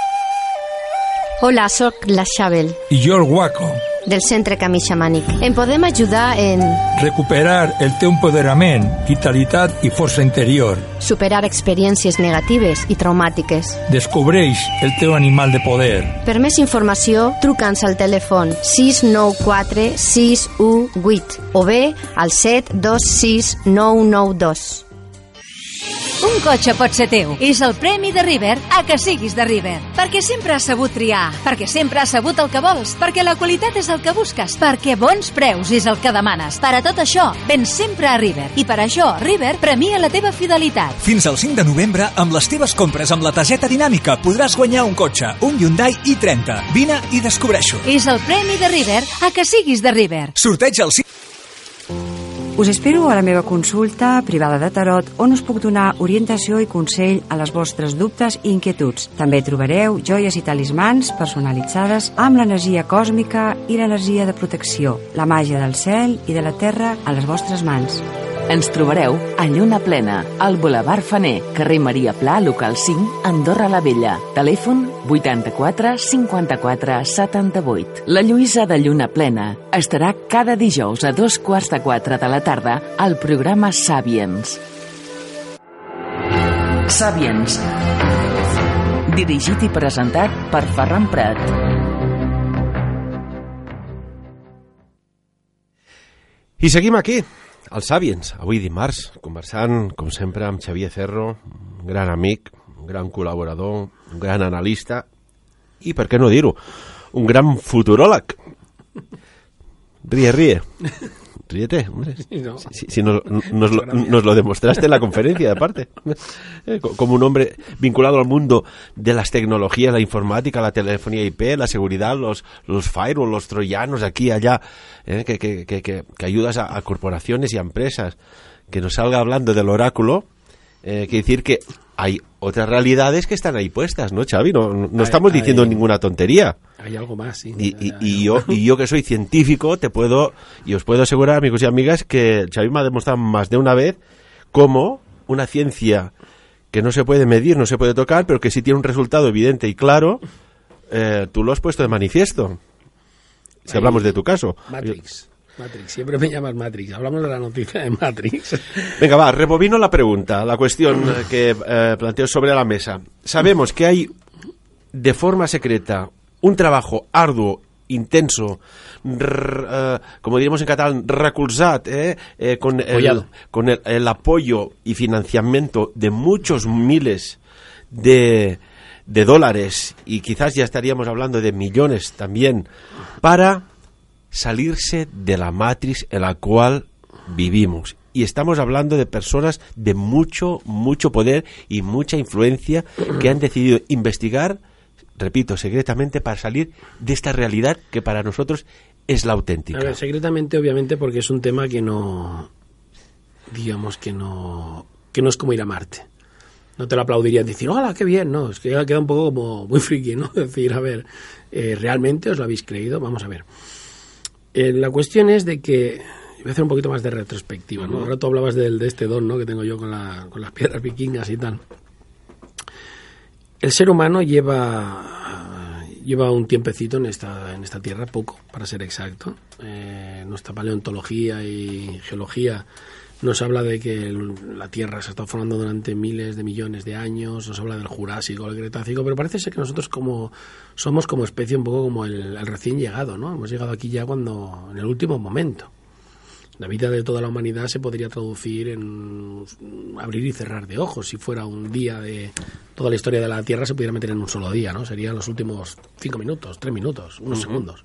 Hola, sóc la Xabel. I jo el Guaco. Del Centre Camí Xamànic. Em podem ajudar en... recuperar el teu empoderament, vitalitat i força interior. Superar experiències negatives i traumàtiques. Descobreix el teu animal de poder. Per més informació, truca'ns al telèfon 694 618 o bé al 726 992. Un cotxe pot ser teu. És el premi de River a que siguis de River. Perquè sempre has sabut triar. Perquè sempre has sabut el que vols. Perquè la qualitat és el que busques. Perquè bons preus és el que demanes. Per a tot això, vens sempre a River. I per això, River premia la teva fidelitat. Fins al 5 de novembre, amb les teves compres amb la targeta dinàmica, podràs guanyar un cotxe, un Hyundai i30. Vine i descobreix-ho. És el premi de River a que siguis de River. Sorteig al 5... Us espero a la meva consulta privada de tarot on us puc donar orientació i consell a les vostres dubtes i inquietuds. També trobareu joies i talismans personalitzades amb l'energia còsmica i l'energia de protecció, la màgia del cel i de la terra a les vostres mans. Ens trobareu a Lluna Plena, al Boulevard Faner, carrer Maria Pla, local 5, Andorra la Vella. Telèfon 84 54 78. La Lluïsa de Lluna Plena estarà cada dijous a 3:15 de la tarda al programa Sapiens. Sapiens. dirigit i presentat per Ferran Prat. I seguim aquí, al Sapiens, avui dimarts, conversant, com sempre, amb Xavier Cerro, un gran amic, un gran col·laborador, un gran analista i, per què no dir-ho, un gran futuròleg. Ríe. Ríete, hombre. Si nos lo demostraste en la conferencia, aparte. Como un hombre vinculado al mundo de las tecnologías, la informática, la telefonía IP, la seguridad, los firewalls, los troyanos, aquí y allá, que ayudas a corporaciones y a empresas. Que nos salga hablando del oráculo, quiere decir que hay otras realidades que están ahí puestas, ¿no, Xavi? No estamos diciendo ninguna tontería. Hay algo más, sí. Y yo que soy científico os puedo asegurar, amigos y amigas, que Xavi me ha demostrado más de una vez cómo una ciencia que no se puede medir, no se puede tocar, pero que sí tiene un resultado evidente y claro, tú lo has puesto de manifiesto. Si hablamos de tu caso. Matrix, siempre me llamas Matrix. Hablamos de la noticia de Matrix. Venga, va, rebobino la pregunta, la cuestión que planteo sobre la mesa. Sabemos que hay, de forma secreta, un trabajo arduo, intenso, como diríamos en catalán, recolzat, con el apoyo y financiamiento de muchos miles de dólares, y quizás ya estaríamos hablando de millones también, para salirse de la matriz en la cual vivimos. Y estamos hablando de personas de mucho poder y mucha influencia que han decidido investigar, repito, secretamente, para salir de esta realidad que para nosotros es la auténtica. A ver, secretamente, obviamente, porque es un tema que no, digamos que no es como ir a Marte. No te lo aplaudirían decir, ¡hola, qué bien! No, es que ya queda un poco como muy friki, ¿no? Decir, a ver, ¿realmente os lo habéis creído? Vamos a ver. La cuestión es de que, voy a hacer un poquito más de retrospectiva, ¿no? Ahora tú hablabas de este don, ¿no?, que tengo yo con las piedras vikingas y tal. El ser humano lleva un tiempecito en esta tierra, poco, para ser exacto. Nuestra paleontología y geología nos habla de que la Tierra se ha estado formando durante miles de millones de años, nos habla del Jurásico, el Cretácico, pero parece ser que nosotros somos como especie un poco como el recién llegado, ¿no? Hemos llegado aquí ya en el último momento. La vida de toda la humanidad se podría traducir en abrir y cerrar de ojos. Si fuera un día de toda la historia de la Tierra, se pudiera meter en un solo día, ¿no? Serían los últimos 5 minutos, 3 minutos, unos segundos.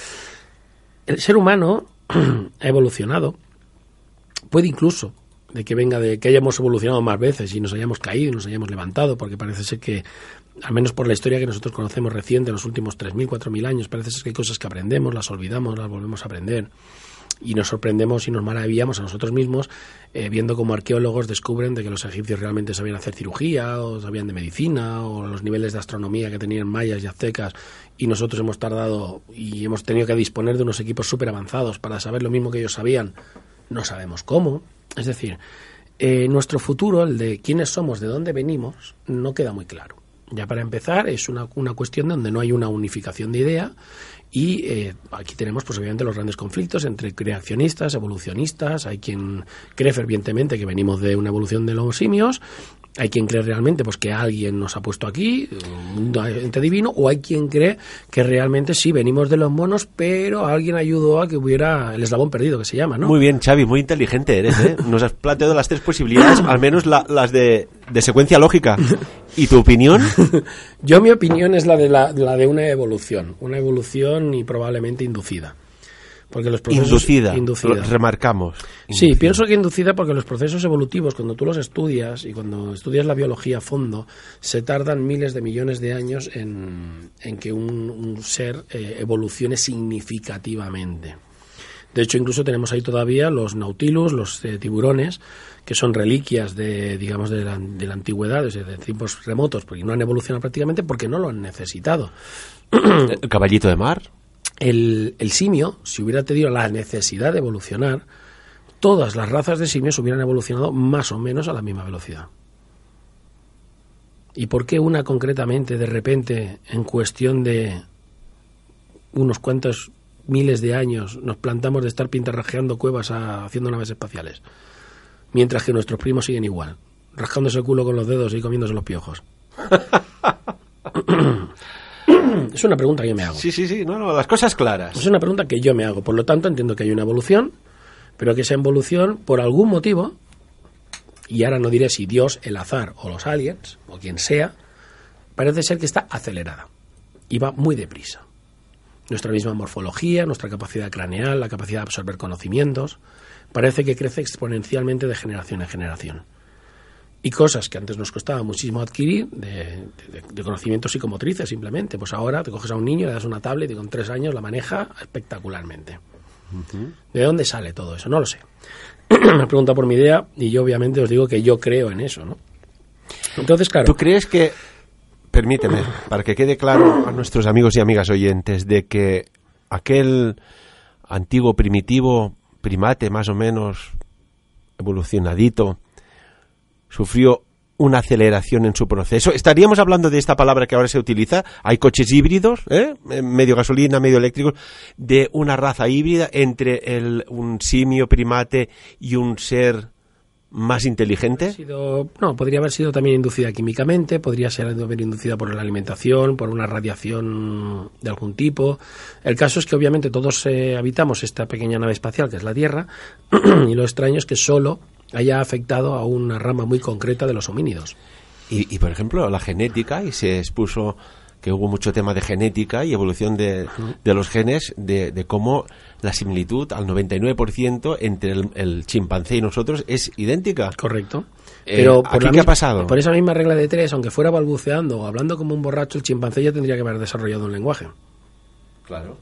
El ser humano ha evolucionado. Puede incluso de que venga de que hayamos evolucionado más veces y nos hayamos caído y nos hayamos levantado, porque parece ser que, al menos por la historia que nosotros conocemos reciente, en los últimos 3.000, 4.000 años, parece ser que hay cosas que aprendemos, las olvidamos, las volvemos a aprender. Y nos sorprendemos y nos maravillamos a nosotros mismos viendo como arqueólogos descubren de que los egipcios realmente sabían hacer cirugía o sabían de medicina, o los niveles de astronomía que tenían mayas y aztecas, y nosotros hemos tardado y hemos tenido que disponer de unos equipos súper avanzados para saber lo mismo que ellos sabían. No sabemos cómo. Es decir, nuestro futuro, el de quiénes somos, de dónde venimos, no queda muy claro. Ya para empezar, es una cuestión donde no hay una unificación de idea. Y aquí tenemos, pues obviamente, los grandes conflictos entre creacionistas, evolucionistas. Hay quien cree fervientemente que venimos de una evolución de los simios. Hay quien cree realmente pues que alguien nos ha puesto aquí, un ente divino, o hay quien cree que realmente sí, venimos de los monos, pero alguien ayudó a que hubiera el eslabón perdido, que se llama, ¿no? Muy bien, Xavi, muy inteligente eres, ¿eh? Nos has planteado las 3 posibilidades, al menos las de secuencia lógica. ¿Y tu opinión? Mi opinión es la de una evolución y probablemente inducida. Porque los procesos, inducida. Remarcamos. Sí, inducida. Pienso que inducida porque los procesos evolutivos, cuando tú los estudias y cuando estudias la biología a fondo, se tardan miles de millones de años en que un ser evolucione significativamente. De hecho, incluso tenemos ahí todavía los nautilus, los tiburones, que son reliquias de la antigüedad, de tiempos remotos, porque no han evolucionado prácticamente porque no lo han necesitado. ¿El caballito de mar? El simio, si hubiera tenido la necesidad de evolucionar, todas las razas de simios hubieran evolucionado más o menos a la misma velocidad. ¿Y por qué una concretamente, de repente, en cuestión de unos cuantos miles de años, nos plantamos de estar pintarrajeando cuevas haciendo naves espaciales? Mientras que nuestros primos siguen igual, rascándose el culo con los dedos y comiéndose los piojos. Es una pregunta que yo me hago. Sí, no, las cosas claras. Es una pregunta que yo me hago. Por lo tanto, entiendo que hay una evolución, pero que esa evolución, por algún motivo, y ahora no diré si Dios, el azar o los aliens, o quien sea, parece ser que está acelerada y va muy deprisa. Nuestra misma morfología, nuestra capacidad craneal, la capacidad de absorber conocimientos, parece que crece exponencialmente de generación en generación. Y cosas que antes nos costaba muchísimo adquirir, de conocimientos psicomotrices simplemente, pues ahora te coges a un niño, le das una tablet y con 3 años la maneja espectacularmente. ¿De dónde sale todo eso? No lo sé. Me pregunta por mi idea y yo obviamente os digo que yo creo en eso, ¿no? Entonces, claro... ¿Tú crees que, permíteme, para que quede claro a nuestros amigos y amigas oyentes, de que aquel antiguo primitivo primate más o menos evolucionadito sufrió una aceleración en su proceso? ¿Estaríamos hablando de esta palabra que ahora se utiliza? Hay coches híbridos, medio gasolina, medio eléctricos, de una raza híbrida entre un simio primate y un ser más inteligente. Podría haber sido también inducida químicamente, podría haber inducida por la alimentación, por una radiación de algún tipo. El caso es que obviamente todos habitamos esta pequeña nave espacial que es la Tierra y lo extraño es que solo haya afectado a una rama muy concreta de los homínidos. Y por ejemplo, la genética, y se expuso que hubo mucho tema de genética y evolución de los genes, de cómo la similitud al 99% entre el chimpancé y nosotros es idéntica. Correcto. Pero ¿qué ha pasado? Por esa misma regla de 3, aunque fuera balbuceando o hablando como un borracho, el chimpancé ya tendría que haber desarrollado un lenguaje. Claro.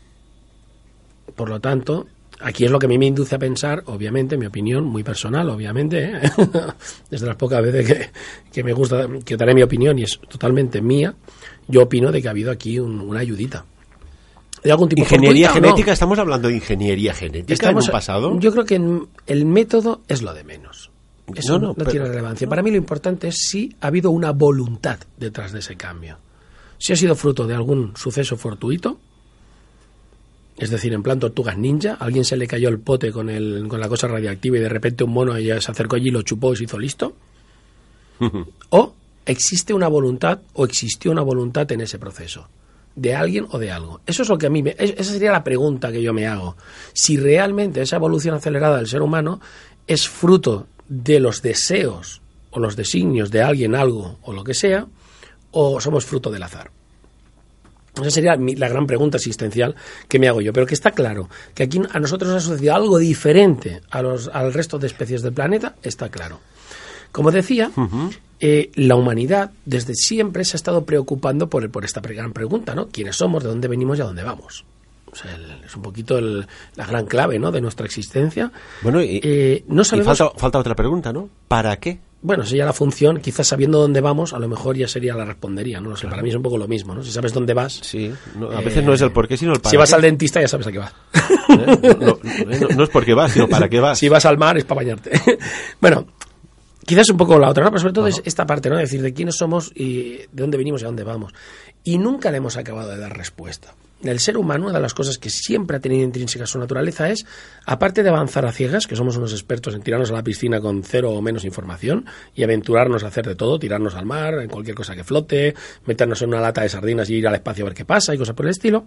Por lo tanto... Aquí es lo que a mí me induce a pensar, obviamente, mi opinión muy personal, obviamente, desde las pocas veces que me gusta, que daré mi opinión y es totalmente mía, yo opino de que ha habido aquí una ayudita. ¿De algún tipo ingeniería fortuita, genética? no? ¿Estamos hablando de ingeniería genética en un pasado? Yo creo que el método es lo de menos. Eso no tiene relevancia. Para mí lo importante es si ha habido una voluntad detrás de ese cambio. Si ha sido fruto de algún suceso fortuito, es decir, en plan Tortugas Ninja, a alguien se le cayó el pote con la cosa radiactiva y de repente un mono se acercó allí, lo chupó y se hizo listo. O existe una voluntad o existió una voluntad en ese proceso, de alguien o de algo. Eso es lo que a mí esa sería la pregunta que yo me hago. Si realmente esa evolución acelerada del ser humano es fruto de los deseos o los designios de alguien, algo o lo que sea, o somos fruto del azar. Esa sería la gran pregunta existencial que me hago yo. Pero que está claro que aquí a nosotros nos ha sucedido algo diferente al resto de especies del planeta, está claro. Como decía, la humanidad desde siempre se ha estado preocupando por esta gran pregunta, ¿no? ¿Quiénes somos? ¿De dónde venimos y a dónde vamos? O sea, es un poquito la gran clave, ¿no?, de nuestra existencia. Bueno, no sabemos... y falta otra pregunta, ¿no? ¿Para qué? Bueno, sería la función, quizás sabiendo dónde vamos, a lo mejor ya sería la respondería, ¿no? Lo sé, claro. Para mí es un poco lo mismo, ¿no? Si sabes dónde vas... Sí, a veces no es el por qué, sino el para Si vas qué. al dentista ya sabes a qué vas. No es por qué vas, sino para qué vas. Si vas al mar es para bañarte. Bueno, quizás un poco la otra, ¿no? Pero sobre todo es esta parte, ¿no? Es decir, de quiénes somos y de dónde venimos y a dónde vamos. Y nunca le hemos acabado de dar respuesta. El ser humano, una de las cosas que siempre ha tenido intrínseca su naturaleza es, aparte de avanzar a ciegas, que somos unos expertos en tirarnos a la piscina con 0 o menos información y aventurarnos a hacer de todo, tirarnos al mar, en cualquier cosa que flote, meternos en una lata de sardinas y ir al espacio a ver qué pasa y cosas por el estilo.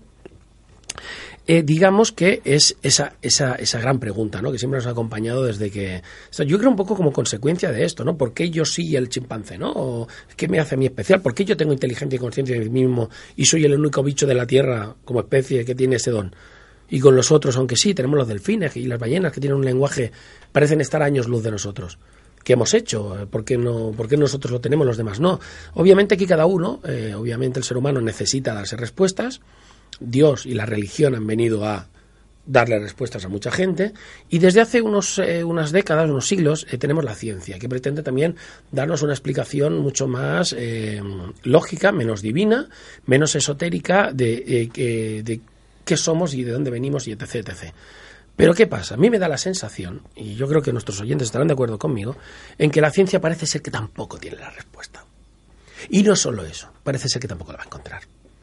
Digamos que es esa gran pregunta, ¿no?, que siempre nos ha acompañado desde que... O sea, yo creo un poco como consecuencia de esto, ¿no? ¿Por qué yo sí y el chimpancé, no? ¿O qué me hace a mí especial? ¿Por qué yo tengo inteligencia y conciencia de mí mismo y soy el único bicho de la Tierra como especie que tiene ese don? Y con los otros, aunque sí, tenemos los delfines y las ballenas que tienen un lenguaje, parecen estar años luz de nosotros. ¿Qué hemos hecho? ¿Por qué nosotros lo tenemos, los demás no? Obviamente aquí cada uno, obviamente el ser humano necesita darse respuestas. Dios y la religión han venido a darle respuestas a mucha gente y desde hace unas décadas, unos siglos, tenemos la ciencia, que pretende también darnos una explicación mucho más lógica, menos divina, menos esotérica de qué somos y de dónde venimos y etc, etc. Pero ¿qué pasa? A mí me da la sensación, y yo creo que nuestros oyentes estarán de acuerdo conmigo, en que la ciencia parece ser que tampoco tiene la respuesta. Y no solo eso, parece ser que tampoco la va a encontrar.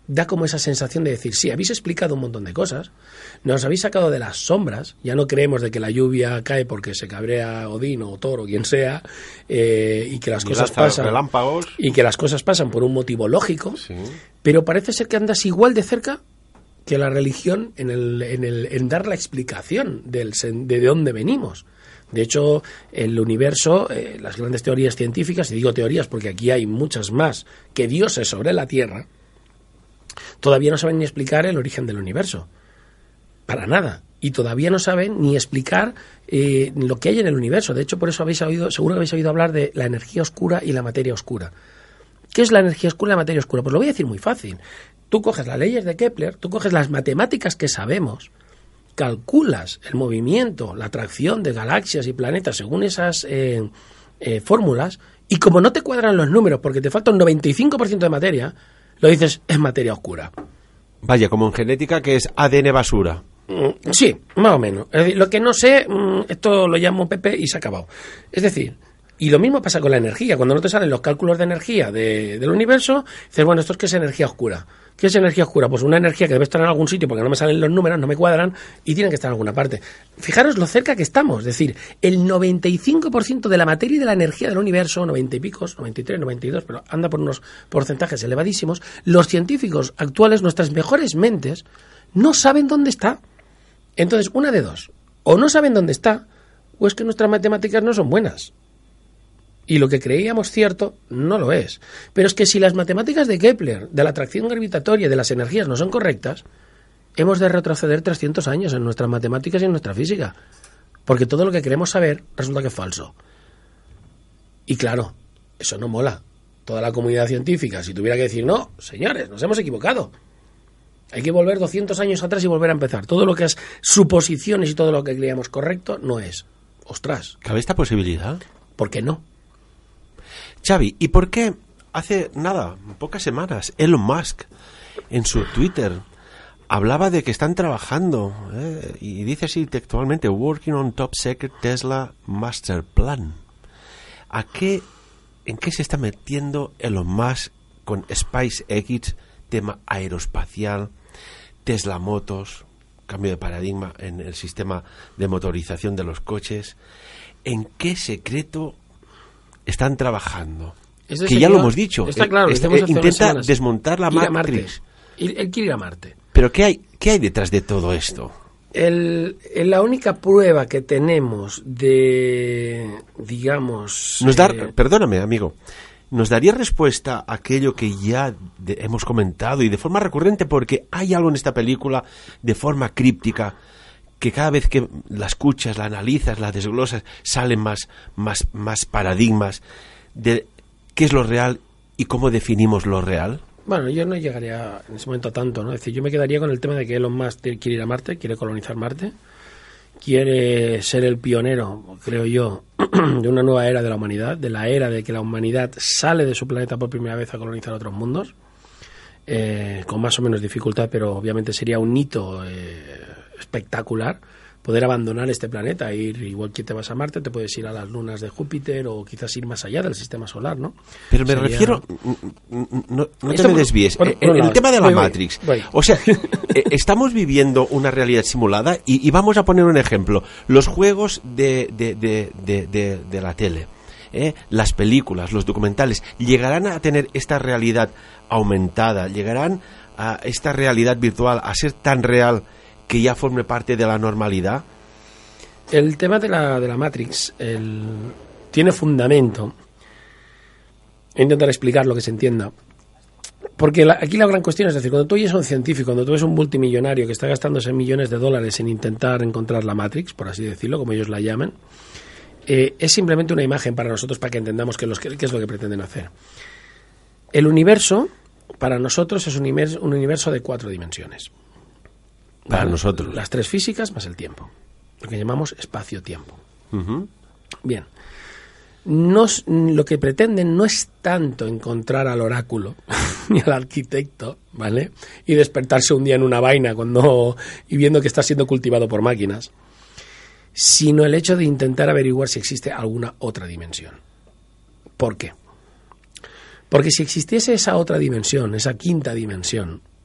da como esa sensación de decir, sí, habéis explicado un montón de cosas, nos habéis sacado de las sombras, ya no creemos de que la lluvia cae porque se cabrea Odín o Thor o quien sea, y que las cosas pasan relámpagos. Y que las cosas pasan por un motivo lógico, pero parece ser que andas igual de cerca que la religión en dar la explicación de dónde venimos. De hecho, el universo, las grandes teorías científicas, y digo teorías porque aquí hay muchas más que dioses sobre la Tierra, todavía no saben ni explicar el origen del universo. Para nada. Y todavía no saben ni explicar lo que hay en el universo. De hecho, por eso seguro que habéis oído hablar de la energía oscura y la materia oscura. ¿Qué es la energía oscura y la materia oscura? Pues lo voy a decir muy fácil. Tú coges las leyes de Kepler, tú coges las matemáticas que sabemos, calculas el movimiento, la atracción de galaxias y planetas según esas fórmulas, y como no te cuadran los números porque te falta un 95% de materia, lo dices, es materia oscura. Vaya, como en genética, que es ADN basura. Sí, más o menos. Es decir, lo que no sé, esto lo llamo Pepe y se ha acabado. Es decir, y lo mismo pasa con la energía. Cuando no te salen los cálculos de energía del universo, dices, bueno, ¿esto es qué es energía oscura? ¿Qué es energía oscura? Pues una energía que debe estar en algún sitio porque no me salen los números, no me cuadran y tienen que estar en alguna parte. Fijaros lo cerca que estamos. Es decir, el 95% de la materia y de la energía del universo, 90 y picos, 93, 92, pero anda por unos porcentajes elevadísimos, los científicos actuales, nuestras mejores mentes, no saben dónde está. Entonces, una de dos. O no saben dónde está, o es que nuestras matemáticas no son buenas. Y lo que creíamos cierto no lo es. Pero es que si las matemáticas de Kepler, de la atracción gravitatoria y de las energías no son correctas, hemos de retroceder 300 años en nuestras matemáticas y en nuestra física. Porque todo lo que queremos saber resulta que es falso. Y claro, eso no mola. Toda la comunidad científica, si tuviera que decir, no, señores, nos hemos equivocado. Hay que volver 200 años atrás y volver a empezar. Todo lo que es suposiciones y todo lo que creíamos correcto no es. Ostras. ¿Cabe esta posibilidad? ¿Por qué no? Xavi, ¿y por qué hace nada, pocas semanas, Elon Musk en su Twitter hablaba de que están trabajando, y dice así textualmente, working on top secret Tesla master plan? ¿En qué se está metiendo Elon Musk con SpaceX, tema aeroespacial, Tesla Motos, cambio de paradigma en el sistema de motorización de los coches? ¿En qué secreto están trabajando? Que ya lo hemos dicho. Está claro, intenta desmontar la Matrix. Él quiere ir a Marte. Pero ¿qué hay detrás de todo esto? La única prueba que tenemos de, digamos... Perdóname, amigo. ¿Nos daría respuesta a aquello que ya hemos comentado y de forma recurrente? Porque hay algo en esta película de forma críptica que cada vez que la escuchas, la analizas, la desglosas, salen más paradigmas de qué es lo real y cómo definimos lo real. Bueno, yo no llegaría en ese momento a tanto, ¿no? Es decir, yo me quedaría con el tema de que Elon Musk quiere ir a Marte, quiere colonizar Marte, quiere ser el pionero, creo yo, de una nueva era de la humanidad, de la era de que la humanidad sale de su planeta por primera vez a colonizar otros mundos, con más o menos dificultad, pero obviamente sería un hito espectacular poder abandonar este planeta, ir igual que te vas a Marte, te puedes ir a las lunas de Júpiter o quizás ir más allá del sistema solar, ¿no? Pero me refiero, no te me desvíes, el tema de la Matrix. O sea, estamos viviendo una realidad simulada y vamos a poner un ejemplo. Los juegos de la tele, las películas, los documentales, ¿llegarán a tener esta realidad aumentada? ¿Llegarán a esta realidad virtual a ser tan real que ya forme parte de la normalidad? El tema de la Matrix tiene fundamento. Voy a intentar explicar lo que se entienda. Porque aquí la gran cuestión es decir, cuando tú eres un científico, cuando tú eres un multimillonario que está gastándose millones de dólares en intentar encontrar la Matrix, por así decirlo, como ellos la llaman, es simplemente una imagen para nosotros para que entendamos qué es lo que pretenden hacer. El universo, para nosotros, es un universo de 4 dimensiones. Para nosotros. Las 3 físicas más el tiempo. Lo que llamamos espacio-tiempo. Uh-huh. Bien. Lo que pretenden no es tanto encontrar al oráculo ni al arquitecto, ¿vale? Y despertarse un día en una vaina y viendo que está siendo cultivado por máquinas, sino el hecho de intentar averiguar si existe alguna otra dimensión. ¿Por qué? Porque si existiese esa otra dimensión, esa quinta dimensión,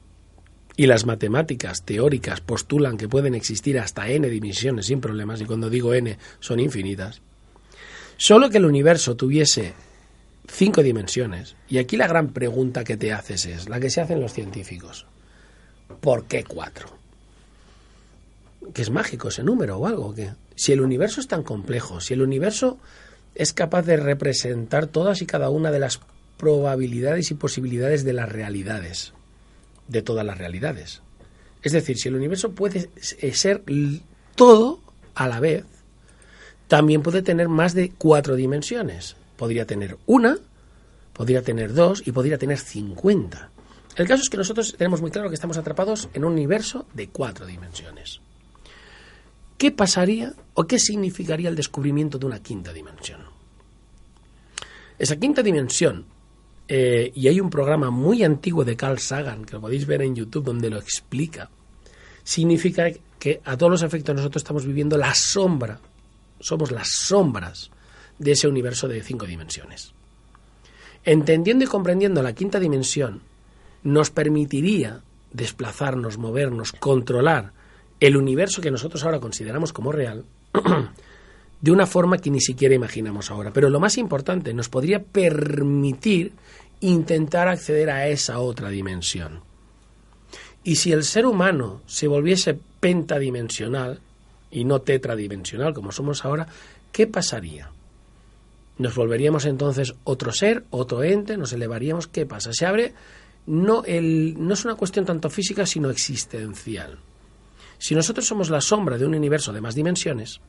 y las matemáticas teóricas postulan que pueden existir hasta n dimensiones sin problemas, y cuando digo n son infinitas, solo que el universo tuviese 5 dimensiones, y aquí la gran pregunta que te haces es la que se hacen los científicos: ¿por qué 4? ¿Que es mágico ese número o algo? ¿Qué? Si el universo es tan complejo, si el universo es capaz de representar todas y cada una de las probabilidades y posibilidades de las realidades, de todas las realidades. Es decir, si el universo puede ser todo a la vez, también puede tener más de 4 dimensiones. Podría tener 1, podría tener 2 y podría tener 50. El caso es que nosotros tenemos muy claro que estamos atrapados en un universo de 4 dimensiones. ¿Qué pasaría o qué significaría el descubrimiento de una 5ª dimensión? Esa 5ª dimensión, y hay un programa muy antiguo de Carl Sagan, que lo podéis ver en YouTube, donde lo explica, significa que a todos los efectos nosotros estamos viviendo la sombra, somos las sombras de ese universo de 5 dimensiones. Entendiendo y comprendiendo la 5ª dimensión, nos permitiría desplazarnos, movernos, controlar el universo que nosotros ahora consideramos como real de una forma que ni siquiera imaginamos ahora. Pero lo más importante, nos podría permitir intentar acceder a esa otra dimensión. Y si el ser humano se volviese pentadimensional y no tetradimensional como somos ahora, ¿qué pasaría? ¿Nos volveríamos entonces otro ser, otro ente? ¿Nos elevaríamos? ¿Qué pasa? Se abre, no es una cuestión tanto física sino existencial. Si nosotros somos la sombra de un universo de más dimensiones,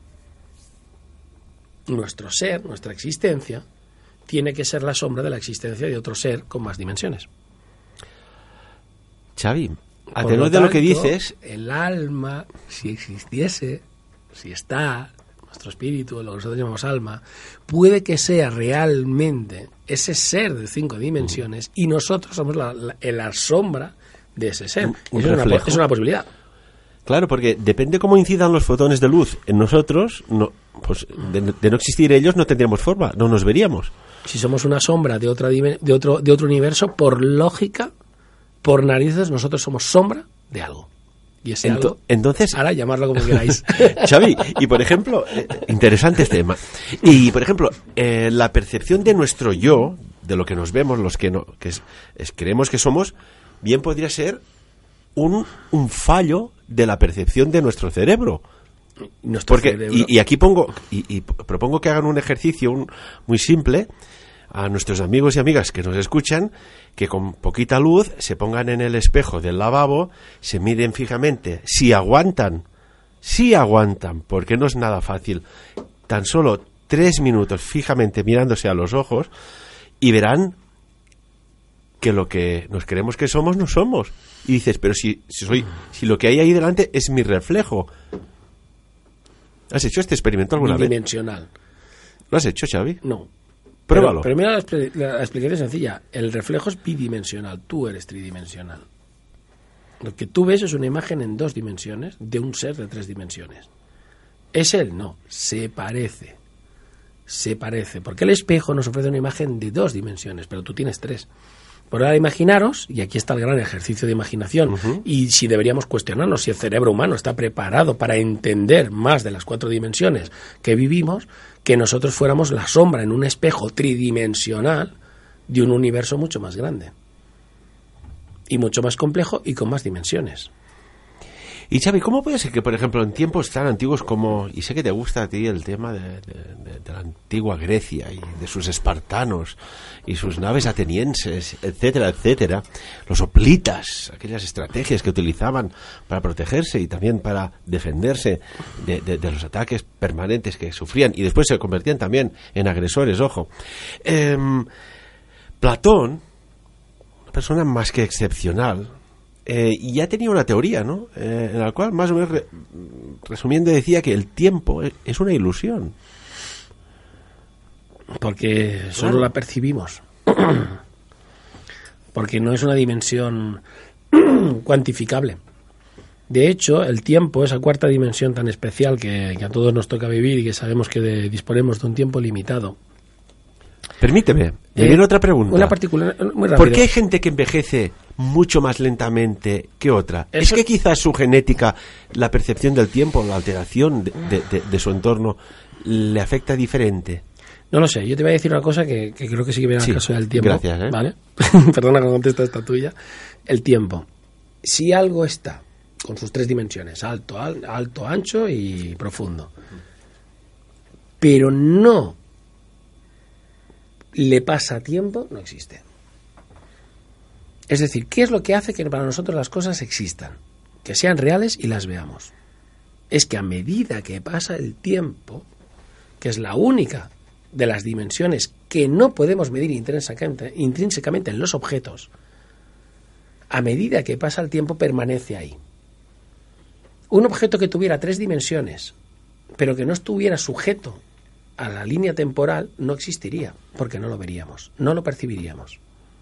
nuestro ser, nuestra existencia, tiene que ser la sombra de la existencia de otro ser con más dimensiones. Xavi, a tenor de lo que dices... El alma, si existiese, si está, nuestro espíritu, lo que nosotros llamamos alma, puede que sea realmente ese ser de 5 dimensiones y nosotros somos la sombra de ese ser. Es una posibilidad. Claro, porque depende cómo incidan los fotones de luz en nosotros, pues de no existir ellos no tendríamos forma, no nos veríamos. Si somos una sombra de otro universo, por lógica, por narices, nosotros somos sombra de algo. Y ese algo, entonces, ahora llamarlo como queráis. Xavi, y por ejemplo, interesante este tema. Y por ejemplo, la percepción de nuestro yo, de lo que nos vemos, los que no, creemos que somos, bien podría ser un fallo de la percepción de nuestro cerebro. Y aquí propongo que hagan un ejercicio muy simple a nuestros amigos y amigas que nos escuchan, que con poquita luz se pongan en el espejo del lavabo, se miren fijamente, si aguantan, porque no es nada fácil, tan solo 3 minutos fijamente mirándose a los ojos, y verán que lo que nos creemos que somos no somos. Y dices, pero si lo que hay ahí delante es mi reflejo. ¿Has hecho este experimento alguna vez? Bidimensional. ¿Lo has hecho, Xavi? No. Pruébalo. Pero mira, la explicación es sencilla. El reflejo es bidimensional. Tú eres tridimensional. Lo que tú ves es una imagen en 2 dimensiones de un ser de 3 dimensiones. ¿Es él? No. Se parece. Porque el espejo nos ofrece una imagen de 2 dimensiones, pero tú tienes 3. Por ahora imaginaros, y aquí está el gran ejercicio de imaginación, y si deberíamos cuestionarnos si el cerebro humano está preparado para entender más de las 4 dimensiones que vivimos, que nosotros fuéramos la sombra en un espejo tridimensional de un universo mucho más grande y mucho más complejo y con más dimensiones. Y Xavi, ¿cómo puede ser que, por ejemplo, en tiempos tan antiguos como, y sé que te gusta a ti el tema de la antigua Grecia y de sus espartanos y sus naves atenienses, etcétera, etcétera, los hoplitas, aquellas estrategias que utilizaban para protegerse y también para defenderse de los ataques permanentes que sufrían y después se convertían también en agresores, ojo. Platón, una persona más que excepcional, y ya tenía una teoría, ¿no? En la cual, más o menos, resumiendo, decía que el tiempo es una ilusión. Porque solo la percibimos. Porque no es una dimensión cuantificable. De hecho, el tiempo, esa 4ª dimensión tan especial que a todos nos toca vivir y que sabemos que disponemos de un tiempo limitado, Permíteme, me viene otra pregunta. Una particular, muy rápido. ¿Por qué hay gente que envejece mucho más lentamente que otra? ¿Es que quizás su genética, la percepción del tiempo, la alteración de su entorno le afecta diferente? No lo sé, yo te voy a decir una cosa que creo que sí que viene al caso del tiempo. Gracias, ¿vale? Perdona que contesta esta tuya. El tiempo. Si algo está con sus 3 dimensiones, alto, ancho y profundo, pero no le pasa tiempo, no existe. Es decir, ¿qué es lo que hace que para nosotros las cosas existan? Que sean reales y las veamos. Es que a medida que pasa el tiempo, que es la única de las dimensiones que no podemos medir intrínsecamente en los objetos, a medida que pasa el tiempo permanece ahí. Un objeto que tuviera 3 dimensiones, pero que no estuviera sujeto a la línea temporal, no existiría, porque no lo veríamos, no lo percibiríamos.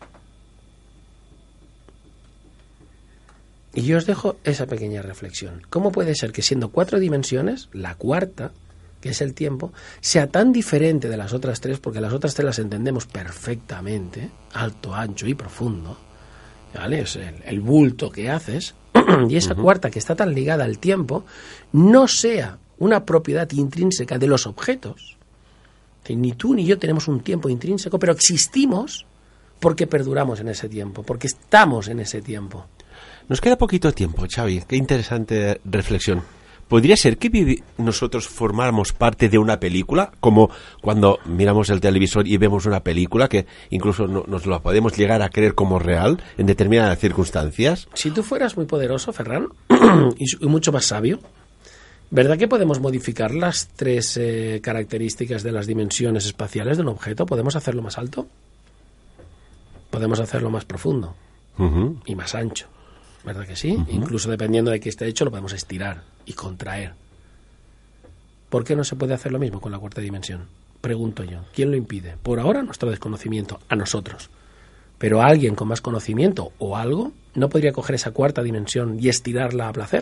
Y yo os dejo esa pequeña reflexión. ¿Cómo puede ser que siendo 4 dimensiones, la cuarta, que es el tiempo, sea tan diferente de las otras 3, porque las otras 3 las entendemos perfectamente, alto, ancho y profundo, ¿vale? Es el bulto que haces, y esa cuarta que está tan ligada al tiempo, no sea una propiedad intrínseca de los objetos. Ni tú ni yo tenemos un tiempo intrínseco, pero existimos porque perduramos en ese tiempo, porque estamos en ese tiempo. Nos queda poquito tiempo, Xavi. Qué interesante reflexión. ¿Podría ser que nosotros formáramos parte de una película? Como cuando miramos el televisor y vemos una película que incluso nos la podemos llegar a creer como real en determinadas circunstancias. Si tú fueras muy poderoso, Ferran, y mucho más sabio, ¿verdad que podemos modificar las 3 características de las dimensiones espaciales de un objeto? ¿Podemos hacerlo más alto? Podemos hacerlo más profundo y más ancho. ¿Verdad que sí? Incluso dependiendo de qué esté hecho, lo podemos estirar y contraer. ¿Por qué no se puede hacer lo mismo con la cuarta dimensión? Pregunto yo. ¿Quién lo impide? Por ahora, nuestro desconocimiento, a nosotros. Pero alguien con más conocimiento o algo no podría coger esa cuarta dimensión y estirarla a placer.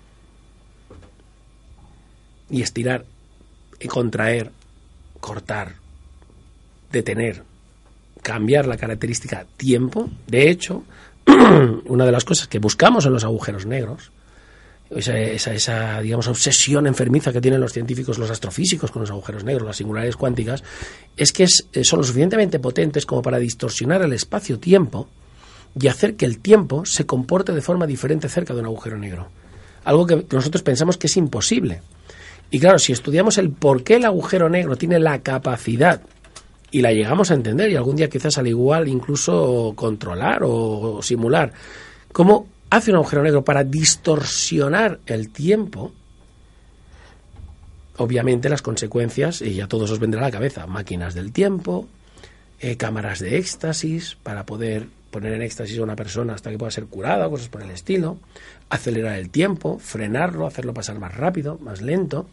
Y estirar, y contraer, cortar, detener, cambiar la característica tiempo. De hecho, una de las cosas que buscamos en los agujeros negros, esa digamos obsesión enfermiza que tienen los científicos, los astrofísicos con los agujeros negros, las singularidades cuánticas, es que son lo suficientemente potentes como para distorsionar el espacio-tiempo y hacer que el tiempo se comporte de forma diferente cerca de un agujero negro. Algo que nosotros pensamos que es imposible. Y claro, si estudiamos el por qué el agujero negro tiene la capacidad y la llegamos a entender, y algún día quizás al igual incluso controlar o simular, cómo hace un agujero negro para distorsionar el tiempo, obviamente las consecuencias, y a todos os vendrá a la cabeza, máquinas del tiempo, cámaras de éxtasis, para poder poner en éxtasis a una persona hasta que pueda ser curada, cosas por el estilo, acelerar el tiempo, frenarlo, hacerlo pasar más rápido, más lento.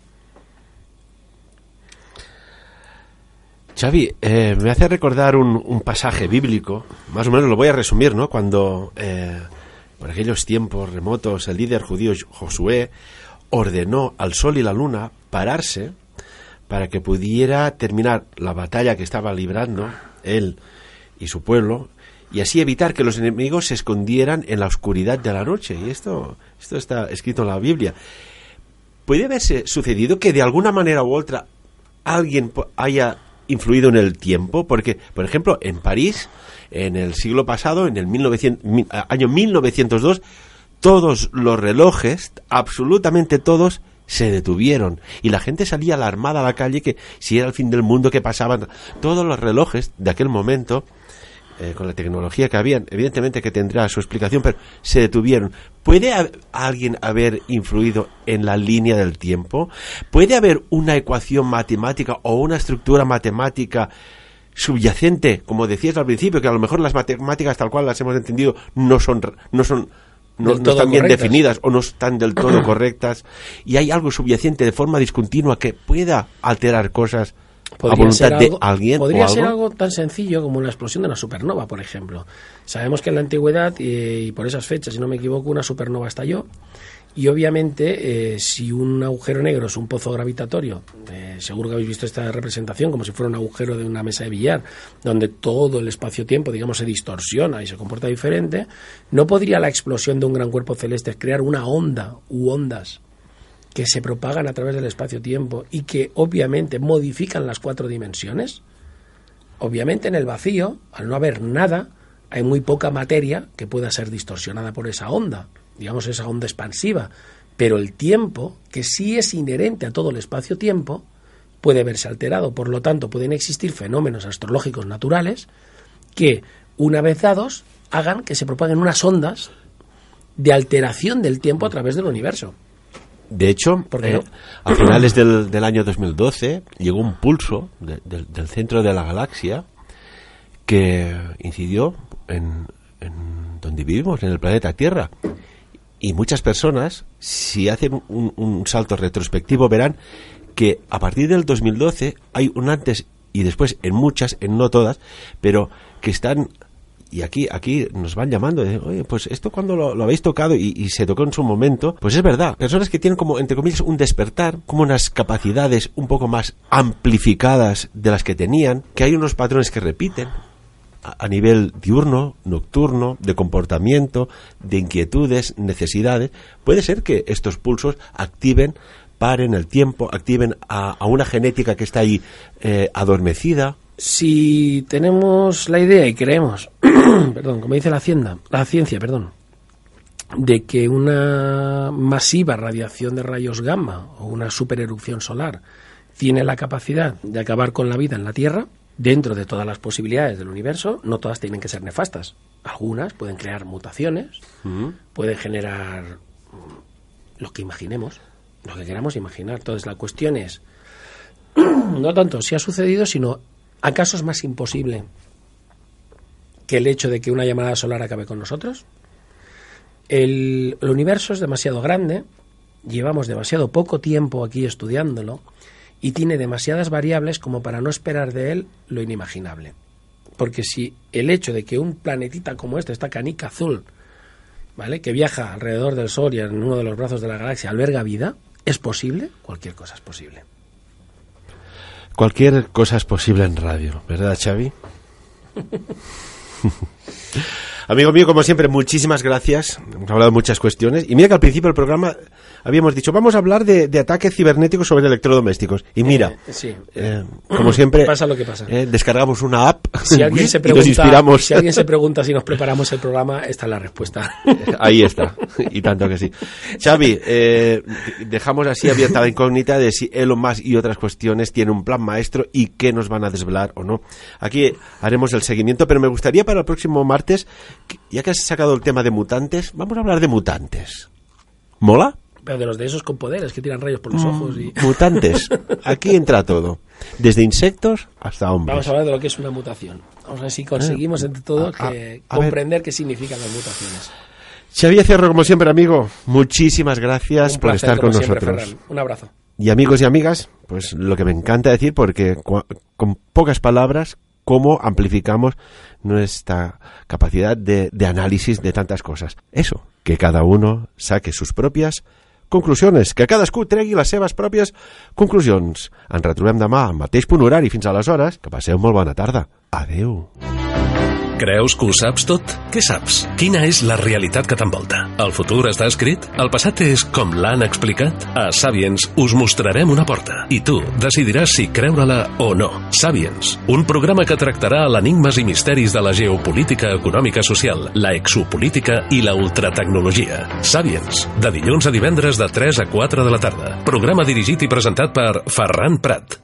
Xavi, me hace recordar un pasaje bíblico, más o menos lo voy a resumir, ¿no? Cuando, por aquellos tiempos remotos, el líder judío Josué ordenó al sol y la luna pararse para que pudiera terminar la batalla que estaba librando él y su pueblo, y así evitar que los enemigos se escondieran en la oscuridad de la noche. Y esto está escrito en la Biblia. ¿Puede haberse sucedido que de alguna manera u otra alguien haya influido en el tiempo? Porque, por ejemplo, en París, en el siglo pasado, en el año 1902, todos los relojes, absolutamente todos, se detuvieron. Y la gente salía alarmada a la calle que si era el fin del mundo, que pasaban. Todos los relojes de aquel momento, con la tecnología que habían, evidentemente que tendrá su explicación, pero se detuvieron. ¿Puede alguien haber influido en la línea del tiempo? ¿Puede haber una ecuación matemática o una estructura matemática subyacente, como decías al principio, que a lo mejor las matemáticas tal cual las hemos entendido no están bien definidas o no están del todo correctas, y hay algo subyacente de forma discontinua que pueda alterar cosas a voluntad de alguien? Podría ser algo tan sencillo como la explosión de una supernova, por ejemplo. Sabemos que en la antigüedad, y por esas fechas, si no me equivoco, una supernova estalló Y obviamente, si un agujero negro es un pozo gravitatorio, seguro que habéis visto esta representación como si fuera un agujero de una mesa de billar, donde todo el espacio-tiempo, digamos, se distorsiona y se comporta diferente, ¿no podría la explosión de un gran cuerpo celeste crear una onda u ondas que se propagan a través del espacio-tiempo y que obviamente modifican las 4 dimensiones? Obviamente en el vacío, al no haber nada, hay muy poca materia que pueda ser distorsionada por esa onda, digamos esa onda expansiva, pero el tiempo, que sí es inherente a todo el espacio-tiempo, puede verse alterado. Por lo tanto, pueden existir fenómenos astrológicos naturales que, una vez dados, hagan que se propaguen unas ondas de alteración del tiempo a través del universo. De hecho, a finales del año 2012 llegó un pulso del centro de la galaxia que incidió en donde vivimos, en el planeta Tierra. Y muchas personas, si hacen un salto retrospectivo, verán que a partir del 2012 hay un antes y después en muchas, en no todas, pero que están... Y aquí nos van llamando, oye, pues esto cuando lo habéis tocado y se tocó en su momento, pues es verdad. Personas que tienen como, entre comillas, un despertar, como unas capacidades un poco más amplificadas de las que tenían, que hay unos patrones que repiten a nivel diurno, nocturno, de comportamiento, de inquietudes, necesidades. Puede ser que estos pulsos paren el tiempo, activen a una genética que está ahí adormecida. Si tenemos la idea y creemos, como dice la ciencia, de que una masiva radiación de rayos gamma o una supererupción solar tiene la capacidad de acabar con la vida en la Tierra, dentro de todas las posibilidades del universo, no todas tienen que ser nefastas. Algunas pueden crear mutaciones, pueden generar lo que imaginemos, lo que queramos imaginar. Entonces la cuestión es, no tanto si ha sucedido, sino ¿acaso es más imposible que el hecho de que una llamada solar acabe con nosotros? El universo es demasiado grande, llevamos demasiado poco tiempo aquí estudiándolo y tiene demasiadas variables como para no esperar de él lo inimaginable. Porque si el hecho de que un planetita como esta canica azul, ¿vale?, que viaja alrededor del Sol y en uno de los brazos de la galaxia alberga vida, ¿es posible? Cualquier cosa es posible. Cualquier cosa es posible en radio, ¿verdad, Xavi? Amigo mío, como siempre, muchísimas gracias. Hemos hablado de muchas cuestiones. Y mira que al principio del programa habíamos dicho, vamos a hablar de ataques cibernéticos sobre electrodomésticos. Y mira, como siempre, pasa lo que pasa. Descargamos una app si alguien se pregunta, y nos inspiramos. Si alguien se pregunta si nos preparamos el programa, esta es la respuesta. Ahí está, y tanto que sí. Xavi, dejamos así abierta la incógnita de si Elon Musk y otras cuestiones tienen un plan maestro y qué nos van a desvelar o no. Aquí haremos el seguimiento, pero me gustaría para el próximo martes, ya que has sacado el tema de mutantes, vamos a hablar de mutantes. ¿Mola? Pero de los de esos con poderes que tiran rayos por los ojos y... Mutantes. Aquí entra todo. Desde insectos hasta hombres. Vamos a hablar de lo que es una mutación. Vamos a ver si conseguimos entre todo comprender qué significan las mutaciones. Xavier Cerro, como siempre, amigo, muchísimas gracias por estar con nosotros. Ferran. Un abrazo. Y amigos y amigas, pues lo que me encanta decir, porque con pocas palabras, cómo amplificamos nuestra capacidad de análisis de tantas cosas. Eso, que cada uno saque sus propias conclusions, que cadascú tregui les seves pròpies conclusions. Ens retrobem demà al mateix punt horari. Fins aleshores, que passeu molt bona tarda. Adeu. Creus que ho saps tot? Què saps? Quina és la realitat que t'envolta? El futur està escrit? El passat és com l'han explicat? A Sapiens us mostrarem una porta i tu decidiràs si creure-la o no. Sapiens, un programa que tractarà l'enigmes i misteris de la geopolítica econòmica social, la exopolítica i la ultratecnologia. Sapiens, de dilluns a divendres de 3 a 4 de la tarda. Programa dirigit i presentat per Ferran Prat.